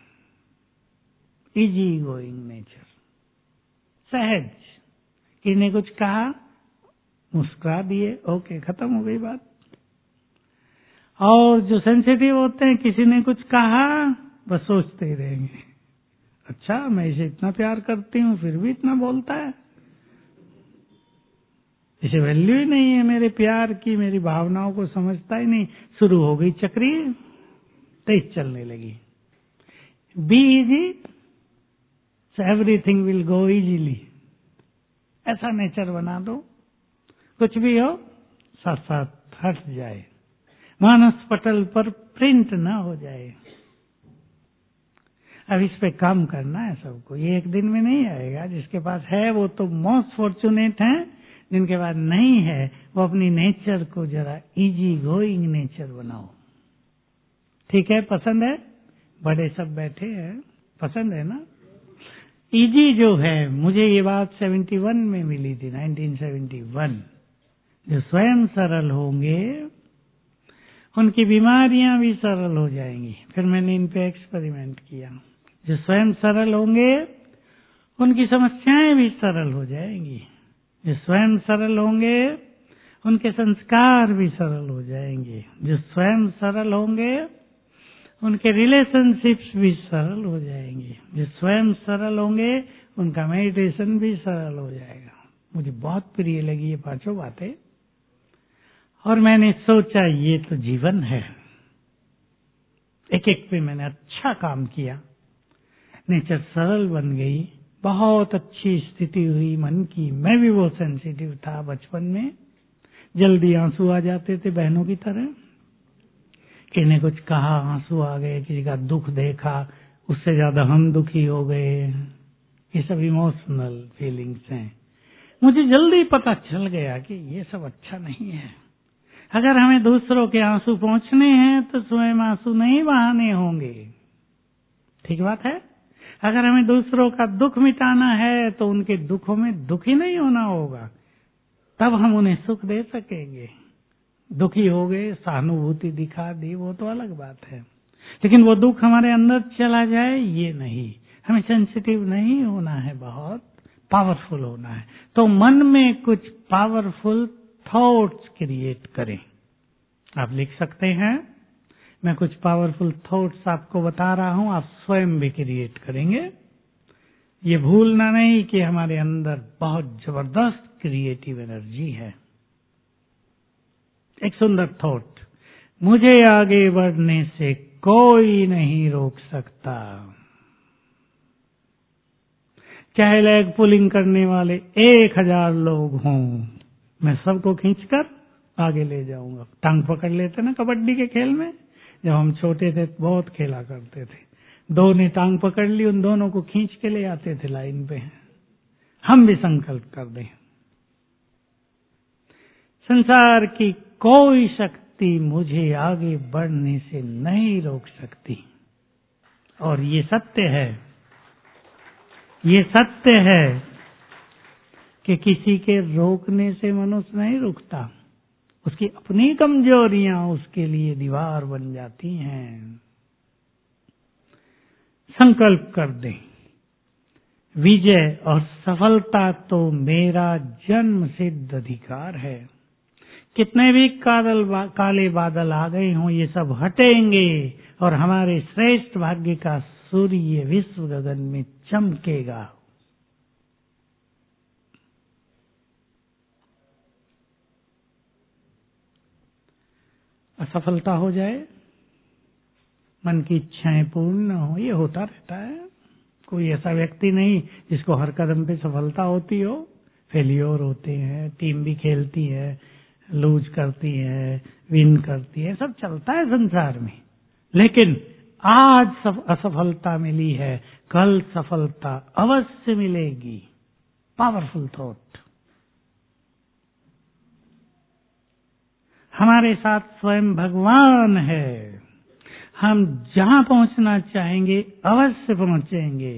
Speaker 1: easy going nature, सहज। किसी ने कुछ कहा, मुस्कुरा दिए, ओके, खत्म हो गई बात। और जो सेंसिटिव होते हैं, किसी ने कुछ कहा, बस सोचते ही रहेंगे, अच्छा मैं इसे इतना प्यार करती हूँ फिर भी इतना बोलता है, इसे वैल्यू ही नहीं है मेरे प्यार की, मेरी भावनाओं को समझता ही नहीं। शुरू हो गई चक्री, तेज चलने लगी। Be easy so everything will go easily. ऐसा नेचर बना दो, कुछ भी हो साथ साथ हट जाए, मानस पटल पर प्रिंट ना हो जाए। अब इस पे काम करना है सबको, ये एक दिन में नहीं आएगा। जिसके पास है वो तो मोस्ट फॉर्चुनेट हैं, जिनके पास नहीं है वो अपनी नेचर को जरा इजी गोइंग नेचर बनाओ। ठीक है? पसंद है? बड़े सब बैठे हैं, पसंद है ना? इजी जो है, मुझे ये बात इकहत्तर में मिली थी, उन्नीस सौ इकहत्तर। जो स्वयं सरल होंगे उनकी बीमारियां भी सरल हो जाएंगी। फिर मैंने इन पे एक्सपेरिमेंट किया। जो स्वयं सरल होंगे उनकी समस्याएं भी सरल हो जाएंगी। जो स्वयं सरल होंगे उनके संस्कार भी सरल हो जाएंगे। जो स्वयं सरल होंगे उनके रिलेशनशिप्स भी सरल हो जाएंगे। जो स्वयं सरल होंगे उनका मेडिटेशन भी सरल हो जाएगा। मुझे बहुत प्रिय लगी ये पांचों बातें, और मैंने सोचा ये तो जीवन है। एक एक पे मैंने अच्छा काम किया, नेचर सरल बन गई, बहुत अच्छी स्थिति हुई मन की। मैं भी बहुत सेंसिटिव था बचपन में, जल्दी आंसू आ जाते थे बहनों की तरह। किसी ने कुछ कहा, आंसू आ गए, किसी का दुख देखा, उससे ज्यादा हम दुखी हो गए। ये सब इमोशनल फीलिंग्स हैं। मुझे जल्दी पता चल गया कि ये सब अच्छा नहीं है। अगर हमें दूसरों के आंसू पहुंचने हैं तो स्वयं आंसू नहीं बहाने होंगे। ठीक बात है? अगर हमें दूसरों का दुख मिटाना है तो उनके दुखों में दुखी नहीं होना होगा, तब हम उन्हें सुख दे सकेंगे। दुखी हो गए, सहानुभूति दिखा दी, वो तो अलग बात है, लेकिन वो दुख हमारे अंदर चला जाए ये नहीं। हमें सेंसिटिव नहीं होना है, बहुत पावरफुल होना है। तो मन में कुछ पावरफुल थॉट्स क्रिएट करें। आप लिख सकते हैं, मैं कुछ पावरफुल थॉट्स आपको बता रहा हूं, आप स्वयं भी क्रिएट करेंगे। ये भूलना नहीं कि हमारे अंदर बहुत जबरदस्त क्रिएटिव एनर्जी है। एक सुंदर थॉट, मुझे आगे बढ़ने से कोई नहीं रोक सकता। चाहे लेग पुलिंग करने वाले एक हजार लोग हों, मैं सबको खींचकर आगे ले जाऊंगा। टांग पकड़ लेते ना कबड्डी के खेल में, जब हम छोटे थे बहुत खेला करते थे। दो ने टांग पकड़ ली, उन दोनों को खींच के ले आते थे लाइन पे। हम भी संकल्प कर दें, संसार की कोई शक्ति मुझे आगे बढ़ने से नहीं रोक सकती। और ये सत्य है, ये सत्य है कि किसी के रोकने से मनुष्य नहीं रुकता, उसकी अपनी कमजोरियां उसके लिए दीवार बन जाती हैं। संकल्प कर दें, विजय और सफलता तो मेरा जन्म सिद्ध अधिकार है। कितने भी कादल काले बादल आ गए हों, ये सब हटेंगे और हमारे श्रेष्ठ भाग्य का सूर्य विश्व गगन में चमकेगा। असफलता हो जाए, मन की इच्छाएं पूर्ण न हो, ये होता रहता है। कोई ऐसा व्यक्ति नहीं जिसको हर कदम पे सफलता होती हो। फेलियर होते हैं, टीम भी खेलती है, लूज करती है, विन करती है, सब चलता है संसार में। लेकिन आज असफलता मिली है, कल सफलता अवश्य मिलेगी। Powerful thought. हमारे साथ स्वयं भगवान है, हम जहां पहुंचना चाहेंगे अवश्य पहुंचेंगे।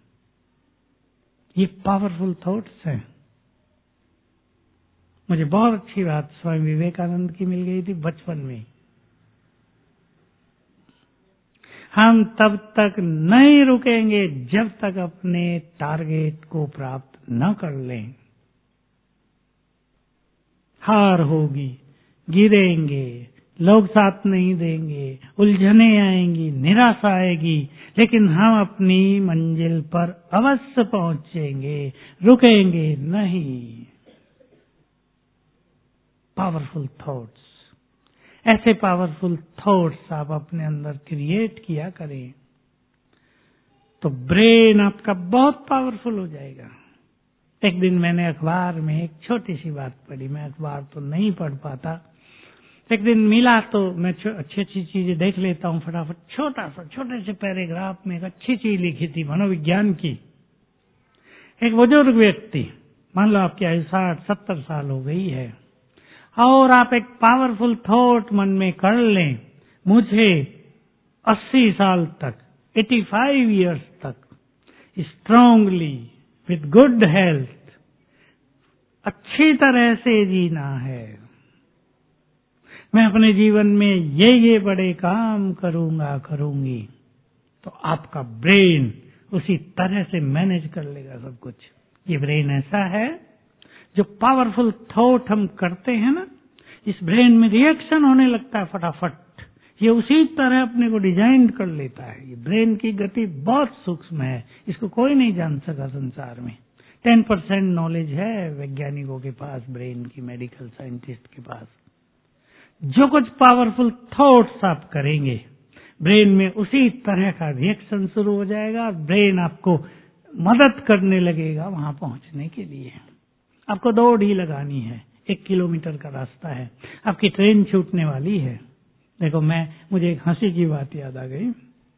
Speaker 1: ये पावरफुल थॉट्स हैं। मुझे बहुत अच्छी बात स्वामी विवेकानंद की मिल गई थी बचपन में। हम तब तक नहीं रुकेंगे जब तक अपने टारगेट को प्राप्त न कर लें। हार होगी, गिरेंगे, लोग साथ नहीं देंगे, उलझने आएंगी, निराशा आएगी, लेकिन हम अपनी मंजिल पर अवश्य पहुंचेंगे, रुकेंगे नहीं। पावरफुल थॉट्स, ऐसे पावरफुल थॉट्स आप अपने अंदर क्रिएट किया करें तो ब्रेन आपका बहुत पावरफुल हो जाएगा। एक दिन मैंने अखबार में एक छोटी सी बात पढ़ी, मैं अखबार तो नहीं पढ़ पाता, एक दिन मिला तो मैं अच्छी अच्छी चीजें देख लेता हूँ फटाफट। छोटा सा छोटे से पैराग्राफ में एक अच्छी चीज लिखी थी मनोविज्ञान की। एक बुजुर्ग व्यक्ति, मान लो आपकी आयु साठ सत्तर साल हो गई है, और आप एक पावरफुल थॉट मन में कर लें, मुझे अस्सी साल तक, पचासी इयर्स तक स्ट्रांगली विद गुड हेल्थ अच्छी तरह से जीना है, मैं अपने जीवन में ये ये बड़े काम करूंगा करूंगी, तो आपका ब्रेन उसी तरह से मैनेज कर लेगा सब कुछ। ये ब्रेन ऐसा है, जो पावरफुल थॉट हम करते हैं ना, इस ब्रेन में रिएक्शन होने लगता है फटाफट। ये उसी तरह अपने को डिजाइन कर लेता है। ये ब्रेन की गति बहुत सूक्ष्म है, इसको कोई नहीं जान सका संसार में। टेन परसेंट नॉलेज है वैज्ञानिकों के पास, ब्रेन की, मेडिकल साइंटिस्ट के पास। जो कुछ पावरफुल थॉट्स आप करेंगे, ब्रेन में उसी तरह का रिएक्शन शुरू हो जाएगा। ब्रेन आपको मदद करने लगेगा वहां पहुंचने के लिए। आपको दौड़ ही लगानी है, एक किलोमीटर का रास्ता है, आपकी ट्रेन छूटने वाली है। देखो, मैं मुझे एक हंसी की बात याद आ गई।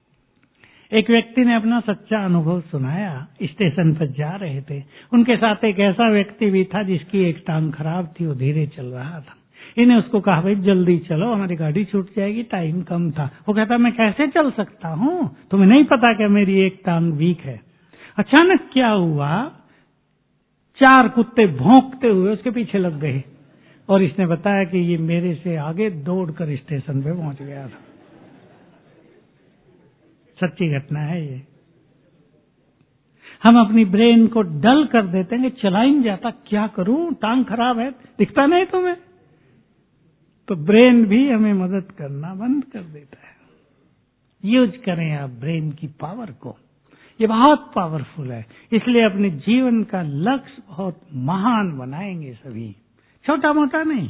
Speaker 1: एक व्यक्ति ने अपना सच्चा अनुभव सुनाया। स्टेशन पर जा रहे थे, उनके साथ एक ऐसा व्यक्ति भी था जिसकी एक टांग खराब थी, वो धीरे चल रहा था। इन्हें उसको कहा, भाई जल्दी चलो, हमारी गाड़ी छूट जाएगी, टाइम कम था। वो कहता, मैं कैसे चल सकता हूँ, तुम्हें नहीं पता कि मेरी एक टांग वीक है। अचानक क्या हुआ, चार कुत्ते भौंकते हुए उसके पीछे लग गए, और इसने बताया कि ये मेरे से आगे दौड़कर स्टेशन पे पहुंच गया था। सच्ची घटना है ये। हम अपनी ब्रेन को डल कर देते हैं, चला ही नहीं जाता, क्या करूं, टांग खराब है, दिखता नहीं तुम्हें। तो ब्रेन भी हमें मदद करना बंद कर देता है। यूज करें आप ब्रेन की पावर को, ये बहुत पावरफुल है। इसलिए अपने जीवन का लक्ष्य बहुत महान बनाएंगे सभी, छोटा मोटा नहीं।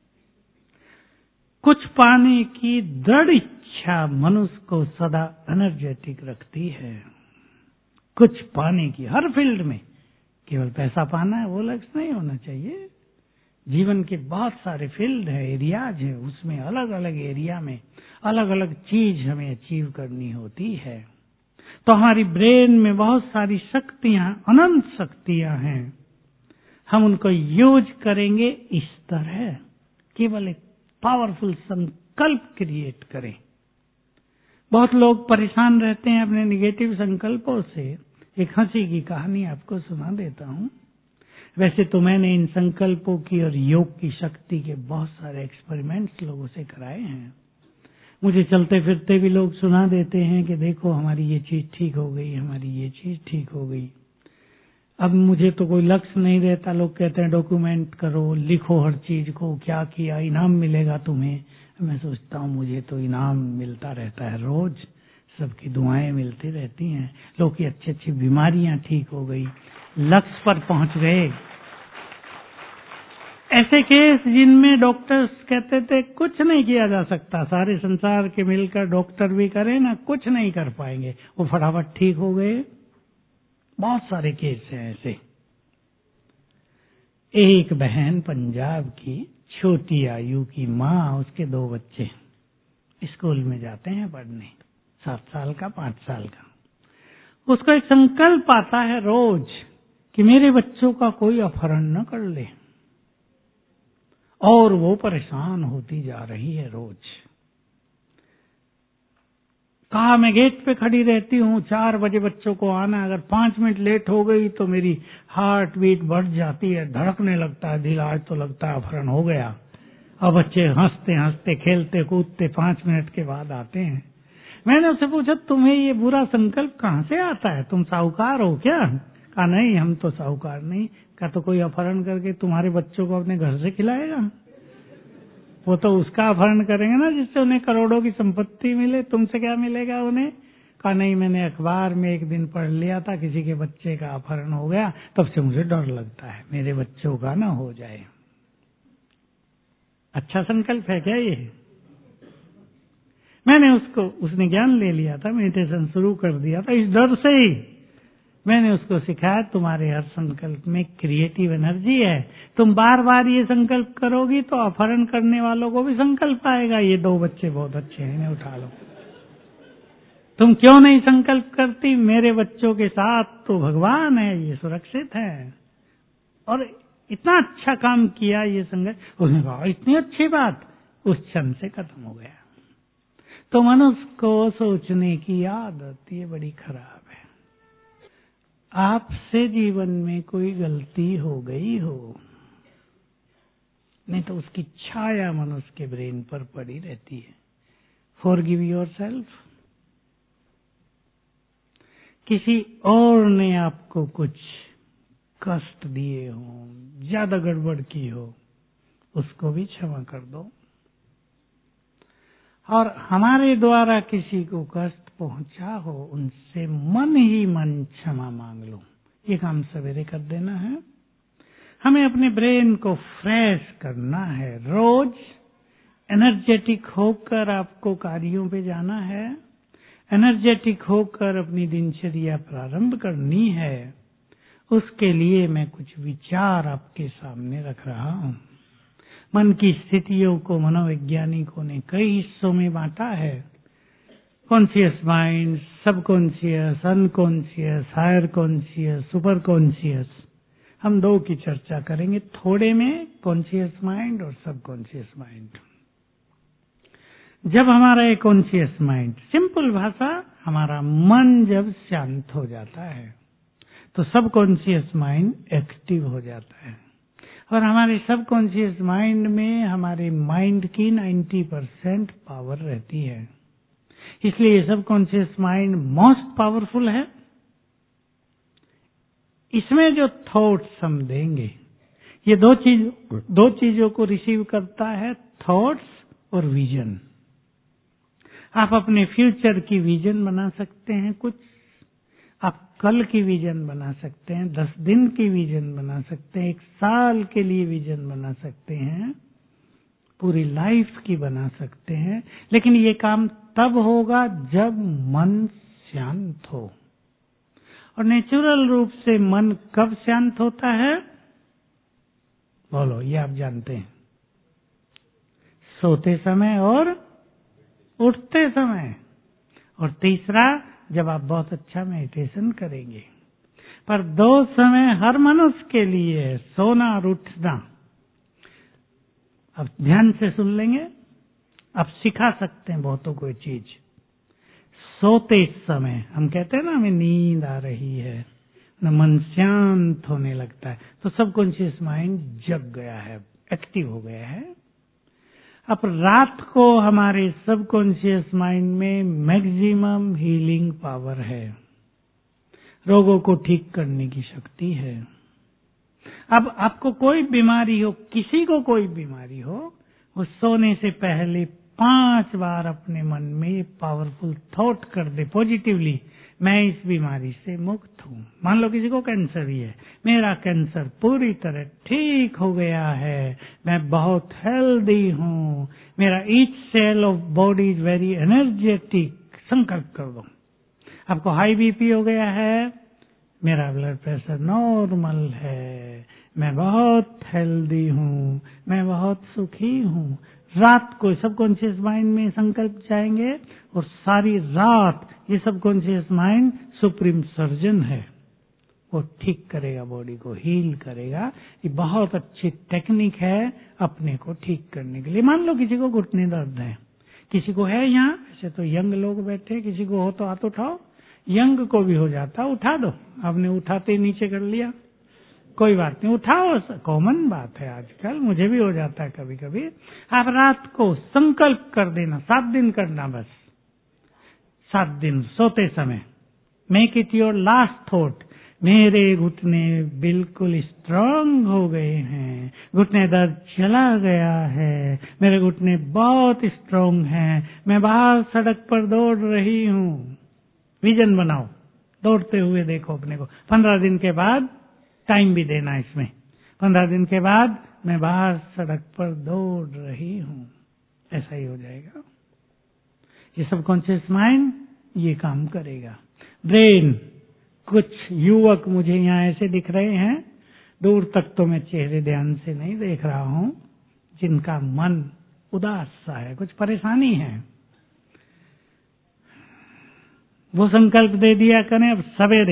Speaker 1: कुछ पाने की दृढ़ इच्छा मनुष्य को सदा एनर्जेटिक रखती है। कुछ पाने की, हर फील्ड में, केवल पैसा पाना है वो लक्ष्य नहीं होना चाहिए। जीवन के बहुत सारे फील्ड है, एरियाज है, उसमें अलग अलग एरिया में अलग अलग चीज हमें अचीव करनी होती है। तो हमारी ब्रेन में बहुत सारी शक्तियां, अनंत शक्तियां हैं, हम उनको यूज करेंगे इस तरह। केवल एक पावरफुल संकल्प क्रिएट करें। बहुत लोग परेशान रहते हैं अपने निगेटिव संकल्पों से, एक हंसी की कहानी आपको सुना देता हूँ। वैसे तो मैंने इन संकल्पों की और योग की शक्ति के बहुत सारे एक्सपेरिमेंट्स लोगों से कराए हैं। मुझे चलते फिरते भी लोग सुना देते हैं कि देखो हमारी ये चीज ठीक हो गई, हमारी ये चीज ठीक हो गई। अब मुझे तो कोई लक्ष्य नहीं रहता। लोग कहते हैं डॉक्यूमेंट करो, लिखो हर चीज को, क्या किया, इनाम मिलेगा तुम्हें। मैं सोचता हूँ मुझे तो इनाम मिलता रहता है रोज, सबकी दुआएं मिलती रहती हैं, लोग की अच्छी अच्छी बीमारियां ठीक हो गई, लक्ष्य पर पहुंच गए। ऐसे केस जिनमें डॉक्टर्स कहते थे कुछ नहीं किया जा सकता, सारे संसार के मिलकर डॉक्टर भी करें ना, कुछ नहीं कर पाएंगे, वो फटाफट ठीक हो गए। बहुत सारे केस हैं ऐसे। एक बहन पंजाब की, छोटी आयु की माँ, उसके दो बच्चे स्कूल में जाते हैं पढ़ने, सात साल का, पांच साल का। उसको एक संकल्प आता है रोज कि मेरे बच्चों का कोई अपहरण न कर ले, और वो परेशान होती जा रही है रोज। कहा मैं गेट पे खड़ी रहती हूँ, चार बजे बच्चों को आना, अगर पांच मिनट लेट हो गई तो मेरी हार्ट बीट बढ़ जाती है, धड़कने लगता है दिल, आज तो लगता है अपहरण हो गया। अब बच्चे हंसते हंसते खेलते कूदते पांच मिनट के बाद आते हैं। मैंने उससे पूछा तुम्हें ये बुरा संकल्प कहाँ से आता है, तुम साहूकार हो क्या? कहा नहीं, हम तो साहूकार नहीं। कहा तो कोई अपहरण करके तुम्हारे बच्चों को अपने घर से खिलाएगा? वो तो उसका अपहरण करेंगे ना जिससे उन्हें करोड़ों की संपत्ति मिले, तुमसे क्या मिलेगा उन्हें? कहा नहीं, मैंने अखबार में एक दिन पढ़ लिया था किसी के बच्चे का अपहरण हो गया, तब से मुझे डर लगता है मेरे बच्चों का ना हो जाए। अच्छा संकल्प है क्या ये? मैंने उसको, उसने ज्ञान ले लिया था, मेडिटेशन शुरू कर दिया था, इस डर से ही मैंने उसको सिखाया तुम्हारे हर संकल्प में क्रिएटिव एनर्जी है, तुम बार बार ये संकल्प करोगी तो अपहरण करने वालों को भी संकल्प आएगा, ये दो बच्चे बहुत अच्छे हैं, इन्हें उठा लो। तुम क्यों नहीं संकल्प करती मेरे बच्चों के साथ तो भगवान है, ये सुरक्षित है। और इतना अच्छा काम किया ये संकल्प। उसने कहा इतनी अच्छी बात, उस क्षण से खत्म हो गया। तो मनुष्य को सोचने की आदत ये बड़ी खराब है। आपसे जीवन में कोई गलती हो गई हो, नहीं तो उसकी छाया मनुष्य के ब्रेन पर पड़ी रहती है। Forgive yourself. किसी और ने आपको कुछ कष्ट दिए हो, ज्यादा गड़बड़ की हो, उसको भी क्षमा कर दो। और हमारे द्वारा किसी को कष्ट पहुंचा हो, उनसे मन ही मन क्षमा मांग लो। ये काम सवेरे कर देना है। हमें अपने ब्रेन को फ्रेश करना है। रोज एनर्जेटिक होकर आपको कार्यों पे जाना है, एनर्जेटिक होकर अपनी दिनचर्या प्रारंभ करनी है। उसके लिए मैं कुछ विचार आपके सामने रख रहा हूं। मन की स्थितियों को मनोवैज्ञानिकों ने कई हिस्सों में बांटा है। Conscious mind, subconscious, unconscious, higher conscious, super conscious. हम दो की चर्चा करेंगे थोड़े में, कॉन्शियस माइंड और सबकॉन्शियस माइंड। जब हमारा एक कॉन्शियस माइंड, सिंपल भाषा, हमारा मन जब शांत हो जाता है तो सबकॉन्शियस माइंड एक्टिव हो जाता है। और हमारे सबकॉन्शियस माइंड में हमारे माइंड की नब्बे परसेंट पावर रहती है। इसलिए सबकॉन्शियस माइंड मोस्ट पावरफुल है। इसमें जो थॉट्स हम देंगे, ये दो चीज दो चीजों को रिसीव करता है, थॉट्स और विजन। आप अपने फ्यूचर की विजन बना सकते हैं, कुछ आप कल की विजन बना सकते हैं, दस दिन की विजन बना सकते हैं, एक साल के लिए विजन बना सकते हैं, पूरी लाइफ की बना सकते हैं। लेकिन ये काम तब होगा जब मन शांत हो। और नेचुरल रूप से मन कब शांत होता है? बोलो, ये आप जानते हैं। सोते समय और उठते समय। और तीसरा, जब आप बहुत अच्छा मेडिटेशन करेंगे। पर दो समय हर मनुष्य के लिए है, सोना और उठना। अब ध्यान से सुन लेंगे, आप सिखा सकते हैं बहुतों को चीज। सोते समय हम कहते हैं ना हमें नींद आ रही है, न मन शांत होने लगता है, तो सबकॉन्शियस माइंड जग गया है, एक्टिव हो गया है। अब रात को हमारे सबकॉन्शियस माइंड में मैक्सिमम हीलिंग पावर है, रोगों को ठीक करने की शक्ति है। अब आपको कोई बीमारी हो, किसी को कोई बीमारी हो, वो सोने से पहले पांच बार अपने मन में पावरफुल थॉट कर दे पॉजिटिवली, मैं इस बीमारी से मुक्त हूँ। मान लो किसी को कैंसर ही है, मेरा कैंसर पूरी तरह ठीक हो गया है, मैं बहुत हेल्दी हूँ, मेरा each cell of body is very energetic. संकल्प कर दो। आपको हाई बीपी हो गया है, मेरा ब्लड प्रेशर नॉर्मल है, मैं बहुत हेल्दी हूँ, मैं बहुत सुखी हूँ। रात को सबकॉन्शियस माइंड में संकल्प जाएंगे और सारी रात ये सबकॉन्शियस माइंड सुप्रीम सर्जन है, वो ठीक करेगा, बॉडी को हील करेगा। ये बहुत अच्छी टेक्निक है अपने को ठीक करने के लिए। मान लो किसी को घुटने दर्द है, किसी को है, यहाँ ऐसे तो यंग लोग बैठे, किसी को हो तो हाथ उठाओ। यंग को भी हो जाता, उठा दो। आपने उठाते ही नीचे कर लिया, कोई बात नहीं, उठाओ, कॉमन बात है आजकल, मुझे भी हो जाता है कभी कभी। आप रात को संकल्प कर देना, सात दिन करना, बस सात दिन सोते समय। Make it your last thought, मेरे घुटने बिल्कुल स्ट्रांग हो गए हैं, घुटने दर्द चला गया है, मेरे घुटने बहुत स्ट्रांग हैं, मैं बाहर सड़क पर दौड़ रही हूँ। विजन बनाओ, दौड़ते हुए देखो अपने को। पंद्रह दिन के बाद टाइम भी देना इसमें, पंद्रह दिन के बाद मैं बाहर सड़क पर दौड़ रही हूँ, ऐसा ही हो जाएगा। ये सबकॉन्शियस माइंड ये काम करेगा। ब्रेन, कुछ युवक मुझे यहाँ ऐसे दिख रहे हैं, दूर तक तो मैं चेहरे ध्यान से नहीं देख रहा हूँ, जिनका मन उदास सा है, कुछ परेशानी है। वो संकल्प दे दिया करें अब सवेरे।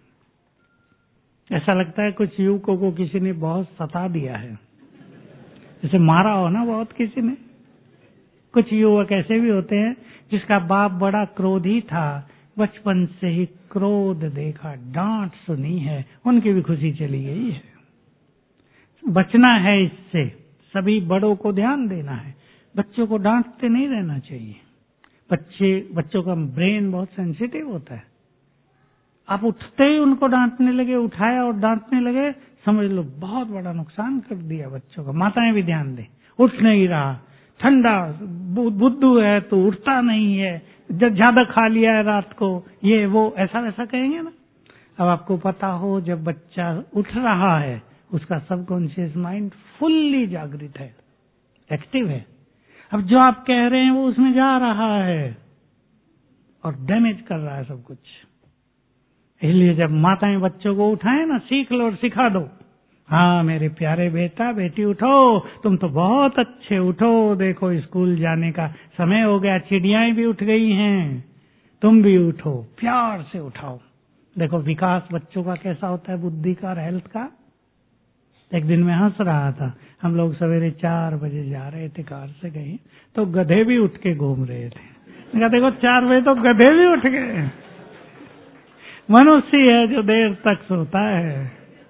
Speaker 1: ऐसा लगता है कुछ युवकों को किसी ने बहुत सता दिया है, जैसे मारा हो ना बहुत किसी ने। कुछ युवक ऐसे भी होते हैं जिसका बाप बड़ा क्रोधी था, बचपन से ही क्रोध देखा, डांट सुनी है, उनकी भी खुशी चली गई है। बचना है इससे, सभी बड़ों को ध्यान देना है, बच्चों को डांटते नहीं रहना चाहिए। बच्चे बच्चों का ब्रेन बहुत सेंसिटिव होता है। आप उठते ही उनको डांटने लगे, उठाया और डांटने लगे, समझ लो बहुत बड़ा नुकसान कर दिया बच्चों का। माताएं भी ध्यान दें, उठ नहीं रहा, ठंडा बुद्धू है तो उठता नहीं है, जब ज्यादा खा लिया है रात को, ये वो ऐसा वैसा कहेंगे ना। अब आपको पता हो जब बच्चा उठ रहा है, उसका सबकॉन्शियस माइंड फुल्ली जागृत है, एक्टिव है। अब जो आप कह रहे हैं वो उसमें जा रहा है और डैमेज कर रहा है सब कुछ। इसलिए जब माताएं बच्चों को उठाए ना, सीख लो और सिखा दो। हाँ मेरे प्यारे बेटा बेटी उठो, तुम तो बहुत अच्छे, उठो, देखो स्कूल जाने का समय हो गया, चिड़ियाएं भी उठ गई हैं, तुम भी उठो, प्यार से उठाओ। देखो विकास बच्चों का कैसा होता है, बुद्धि का और हेल्थ का। एक दिन मैं हंस रहा था, हम लोग सवेरे चार बजे जा रहे थे कार से कहीं, तो गधे भी उठ के घूम रहे थे। मैं देखो चार बजे तो गधे भी उठ गए। मनुष्य है जो देर तक सोता है।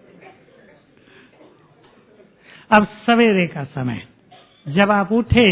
Speaker 1: अब सवेरे का समय, जब आप उठे,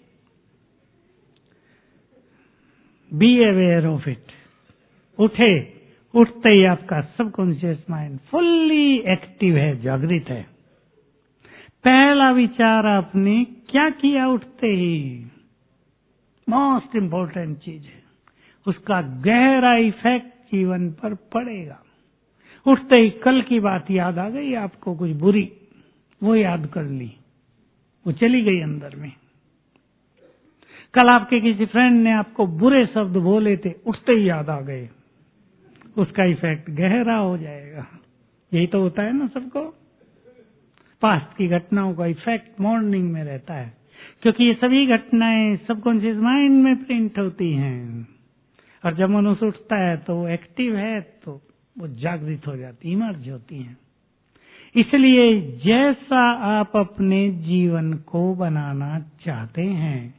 Speaker 1: बी अवेयर ऑफ इट। उठे, उठते ही आपका सबकॉन्शियस माइंड फुल्ली एक्टिव है, जागृत है। पहला विचार आपने क्या किया उठते ही, मोस्ट इंपॉर्टेंट चीज है, उसका गहरा इफेक्ट जीवन पर पड़ेगा। उठते ही कल की बात याद आ गई आपको, कुछ बुरी, वो याद कर ली, वो चली गई अंदर में। कल आपके किसी फ्रेंड ने आपको बुरे शब्द बोले थे, उठते ही याद आ गए, उसका इफेक्ट गहरा हो जाएगा। यही तो होता है ना सबको। पास्ट की घटनाओं का इफेक्ट मॉर्निंग में रहता है, क्योंकि ये सभी घटनाएं सबकॉन्शियस माइंड में प्रिंट होती हैं। और जब मनुष्य उठता है तो वो एक्टिव है, तो वो जागृत हो जाती, इमर्ज होती हैं। इसलिए जैसा आप अपने जीवन को बनाना चाहते हैं,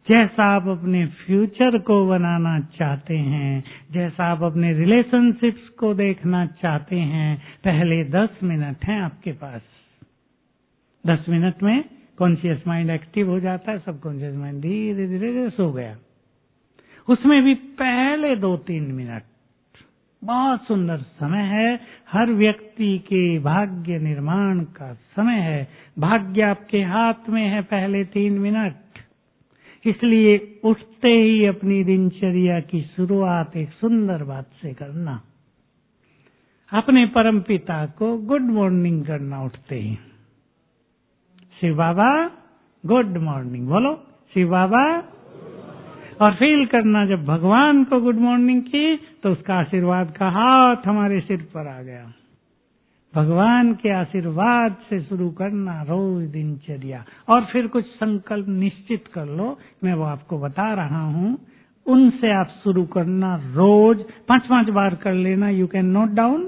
Speaker 1: जैसा आप अपने फ्यूचर को बनाना चाहते हैं, जैसा आप अपने रिलेशनशिप्स को देखना चाहते हैं, पहले दस मिनट हैं आपके पास। दस मिनट में कॉन्शियस माइंड एक्टिव हो जाता है, सब कॉन्शियस माइंड धीरे धीरे सो गया। उसमें भी पहले दो तीन मिनट बहुत सुंदर समय है, हर व्यक्ति के भाग्य निर्माण का समय है। भाग्य आपके हाथ में है पहले तीन मिनट, इसलिए उठते ही अपनी दिनचर्या की शुरुआत एक सुंदर बात से करना, अपने परमपिता को गुड मॉर्निंग करना उठते ही। शिव बाबा गुड मॉर्निंग बोलो, शिव बाबा। और फील करना जब भगवान को गुड मॉर्निंग की तो उसका आशीर्वाद का हाथ हमारे सिर पर आ गया। भगवान के आशीर्वाद से शुरू करना रोज दिनचर्या, और फिर कुछ संकल्प निश्चित कर लो, मैं वो आपको बता रहा हूँ, उनसे आप शुरू करना। रोज पांच पांच बार कर लेना। You can note down.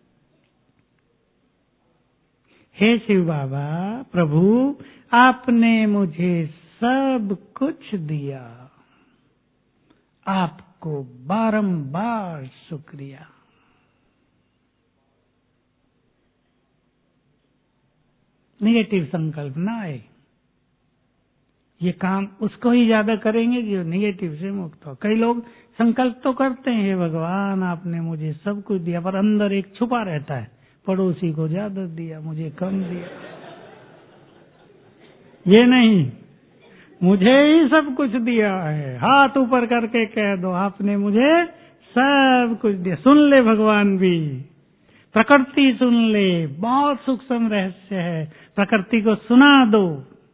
Speaker 1: हे शिव बाबा, प्रभु आपने मुझे सब कुछ दिया, आपको बारंबार शुक्रिया। निगेटिव संकल्प ना आए। ये काम उसको ही ज्यादा करेंगे जो निगेटिव से मुक्त हो। कई लोग संकल्प तो करते हैं, हे भगवान आपने मुझे सब कुछ दिया, पर अंदर एक छुपा रहता है, पड़ोसी को ज्यादा दिया, मुझे कम दिया। ये नहीं, मुझे ही सब कुछ दिया है। हाथ ऊपर करके कह दो, आपने मुझे सब कुछ दिया। सुन ले भगवान भी, प्रकृति सुन ले, बहुत सूक्ष्म रहस्य है। प्रकृति को सुना दो,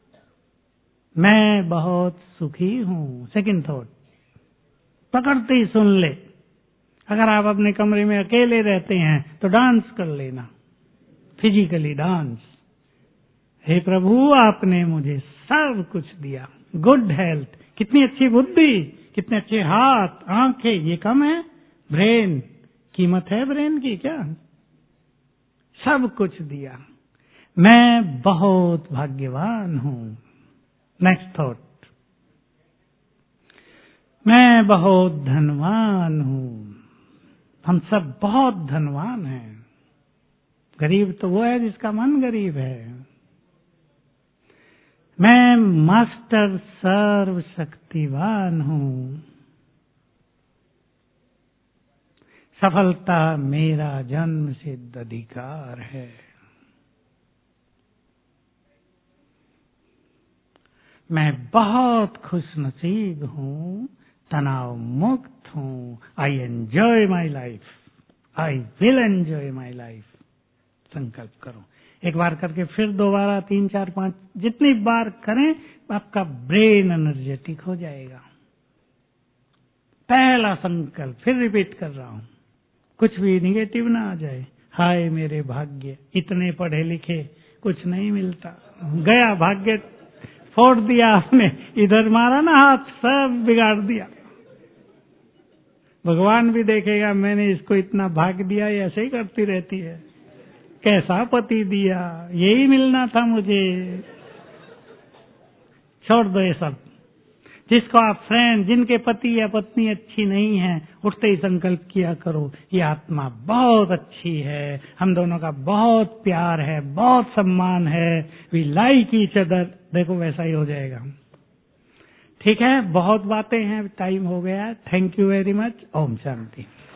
Speaker 1: मैं बहुत सुखी हूँ। सेकंड थॉट, प्रकृति सुन ले। अगर आप अपने कमरे में अकेले रहते हैं तो डांस कर लेना, फिजिकली डांस। हे प्रभु आपने मुझे सब कुछ दिया, गुड हेल्थ, कितनी अच्छी बुद्धि, कितने अच्छे हाथ, आंखें, ये कम है? ब्रेन, कीमत है ब्रेन की क्या? सब कुछ दिया, मैं बहुत भाग्यवान हूँ। नेक्स्ट थॉट, मैं बहुत धनवान हूँ। हम सब बहुत धनवान हैं। गरीब तो वो है जिसका मन गरीब है। मैं मास्टर सर्व शक्तिवान हूँ। सफलता मेरा जन्म सिद्ध अधिकार है। मैं बहुत खुशनसीब हूँ, तनाव मुक्त हूँ। I enjoy my life, I will enjoy my life. संकल्प करो, एक बार करके फिर दोबारा तीन चार पांच जितनी बार करें आपका ब्रेन एनर्जेटिक हो जाएगा। पहला संकल्प फिर रिपीट कर रहा हूं, कुछ भी निगेटिव ना आ जाए। हाय मेरे भाग्य, इतने पढ़े लिखे कुछ नहीं मिलता, गया भाग्य, फोड़ दिया आपने, इधर मारा ना हाथ, सब बिगाड़ दिया। भगवान भी देखेगा मैंने इसको इतना भाग दिया, ये ऐसे ही करती रहती है, कैसा पति दिया, यही मिलना था मुझे। छोड़ दो ये सब। जिसको आप फ्रेंड, जिनके पति या पत्नी अच्छी नहीं है, उठते ही संकल्प किया करो, ये आत्मा बहुत अच्छी है, हम दोनों का बहुत प्यार है, बहुत सम्मान है, वी लाइक ईच अदर। देखो वैसा ही हो जाएगा। ठीक है, बहुत बातें हैं, टाइम हो गया। Thank you very much. ओम शांति।